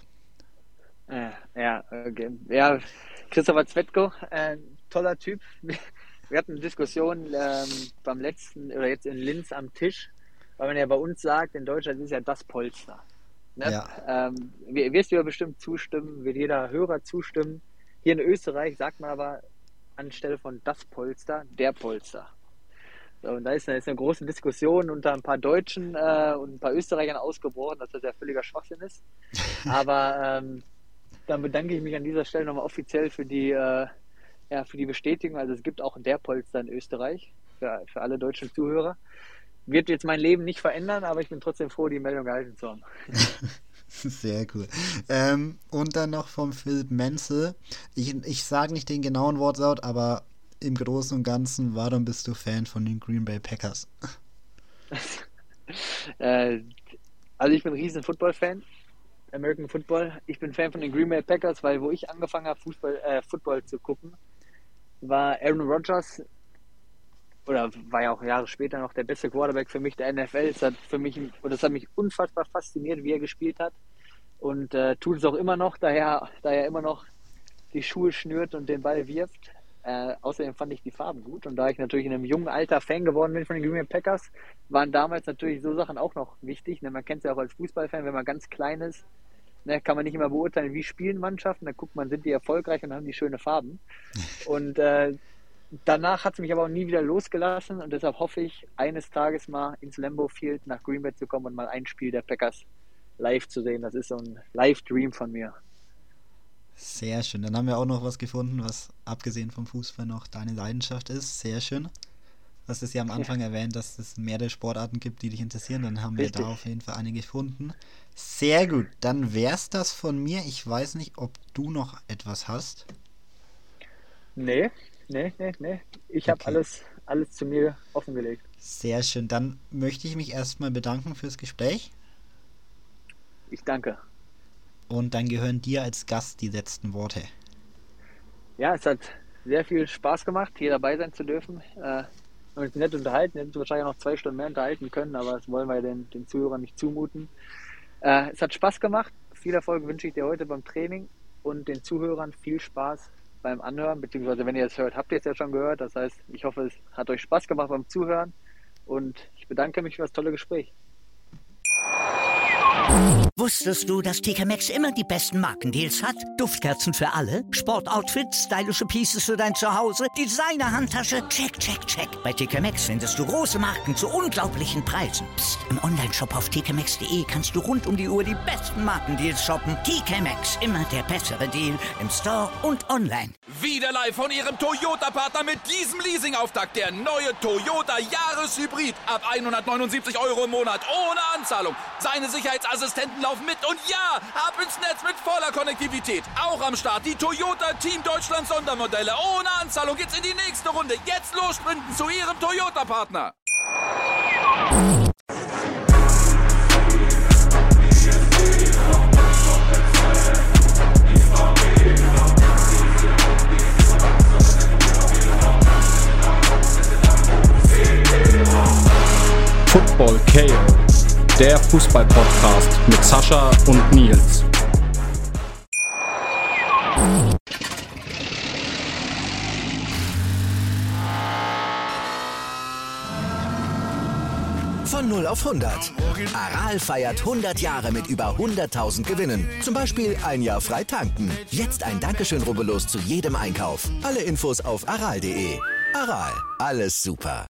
Okay. Ja, Christopher Zvetko, toller Typ. Wir hatten eine Diskussion beim letzten oder jetzt in Linz am Tisch, weil man ja bei uns sagt, in Deutschland ist ja das Polster. Ne? Ja. Wirst du ja bestimmt zustimmen, wird jeder Hörer zustimmen. Hier in Österreich sagt man aber anstelle von das Polster, der Polster. So, und da ist eine große Diskussion unter ein paar Deutschen und ein paar Österreichern ausgebrochen, dass das ja völliger Schwachsinn ist. Aber dann bedanke ich mich an dieser Stelle nochmal offiziell für die Bestätigung. Also es gibt auch der Polster in Österreich für alle deutschen Zuhörer. Wird jetzt mein Leben nicht verändern, aber ich bin trotzdem froh, die Meldung gehalten zu haben. Sehr cool. Und dann noch vom Philipp Menzel. Ich sage nicht den genauen Wortlaut, aber im Großen und Ganzen, warum bist du Fan von den Green Bay Packers? Also ich bin ein riesen Football-Fan, American Football. Ich bin Fan von den Green Bay Packers, weil wo ich angefangen habe, Football zu gucken, war Aaron Rodgers, oder war ja auch Jahre später noch der beste Quarterback für mich der NFL. Das hat mich unfassbar fasziniert, wie er gespielt hat. Und tut es auch immer noch, daher immer noch die Schuhe schnürt und den Ball wirft. Außerdem fand ich die Farben gut. Und da ich natürlich in einem jungen Alter Fan geworden bin von den Green Bay Packers, waren damals natürlich so Sachen auch noch wichtig. Ne? Man kennt es ja auch als Fußballfan, wenn man ganz klein ist, ne, kann man nicht immer beurteilen, wie spielen Mannschaften. Da guckt man, sind die erfolgreich und haben die schöne Farben. Und danach hat es mich aber auch nie wieder losgelassen. Und deshalb hoffe ich, eines Tages mal ins Lambeau Field nach Green Bay zu kommen und mal ein Spiel der Packers live zu sehen. Das ist so ein Live-Dream von mir. Sehr schön. Dann haben wir auch noch was gefunden, was abgesehen vom Fußball noch deine Leidenschaft ist. Sehr schön. Du hast es ja am Anfang erwähnt, dass es mehrere Sportarten gibt, die dich interessieren. Dann haben wir da auf jeden Fall eine gefunden. Sehr gut. Dann wär's das von mir. Ich weiß nicht, ob du noch etwas hast. Nee. Ich habe alles zu mir offengelegt. Sehr schön. Dann möchte ich mich erstmal bedanken fürs Gespräch. Ich danke. Und dann gehören dir als Gast die letzten Worte. Ja, es hat sehr viel Spaß gemacht, hier dabei sein zu dürfen. Und uns nett unterhalten. Wir hätten uns wahrscheinlich noch 2 Stunden mehr unterhalten können, aber das wollen wir den Zuhörern nicht zumuten. Es hat Spaß gemacht. Viel Erfolg wünsche ich dir heute beim Training und den Zuhörern viel Spaß beim Anhören, beziehungsweise wenn ihr es hört, habt ihr es ja schon gehört. Das heißt, ich hoffe, es hat euch Spaß gemacht beim Zuhören und ich bedanke mich für das tolle Gespräch. Wusstest du, dass TK Maxx immer die besten Markendeals hat? Duftkerzen für alle, Sportoutfits, stylische Pieces für dein Zuhause, Designer-Handtasche, check, check, check. Bei TK Maxx findest du große Marken zu unglaublichen Preisen. Psst. Im Onlineshop auf tkmaxx.de kannst du rund um die Uhr die besten Markendeals shoppen. TK Maxx, immer der bessere Deal im Store und online. Wieder live von Ihrem Toyota-Partner mit diesem Leasing-Auftakt. Der neue Toyota Jahreshybrid. Ab 179 € im Monat. Ohne Anzahlung. Seine Sicherheitsassistenten laufen mit. Und ja, ab ins Netz mit voller Konnektivität. Auch am Start die Toyota Team Deutschland Sondermodelle. Ohne Anzahlung geht's in die nächste Runde. Jetzt los sprinten zu Ihrem Toyota-Partner. Football KO, der Fußball-Podcast mit Sascha und Nils. Von 0 auf 100. Aral feiert 100 Jahre mit über 100.000 Gewinnen. Zum Beispiel ein Jahr frei tanken. Jetzt ein Dankeschön, rubbellos zu jedem Einkauf. Alle Infos auf aral.de. Aral, alles super.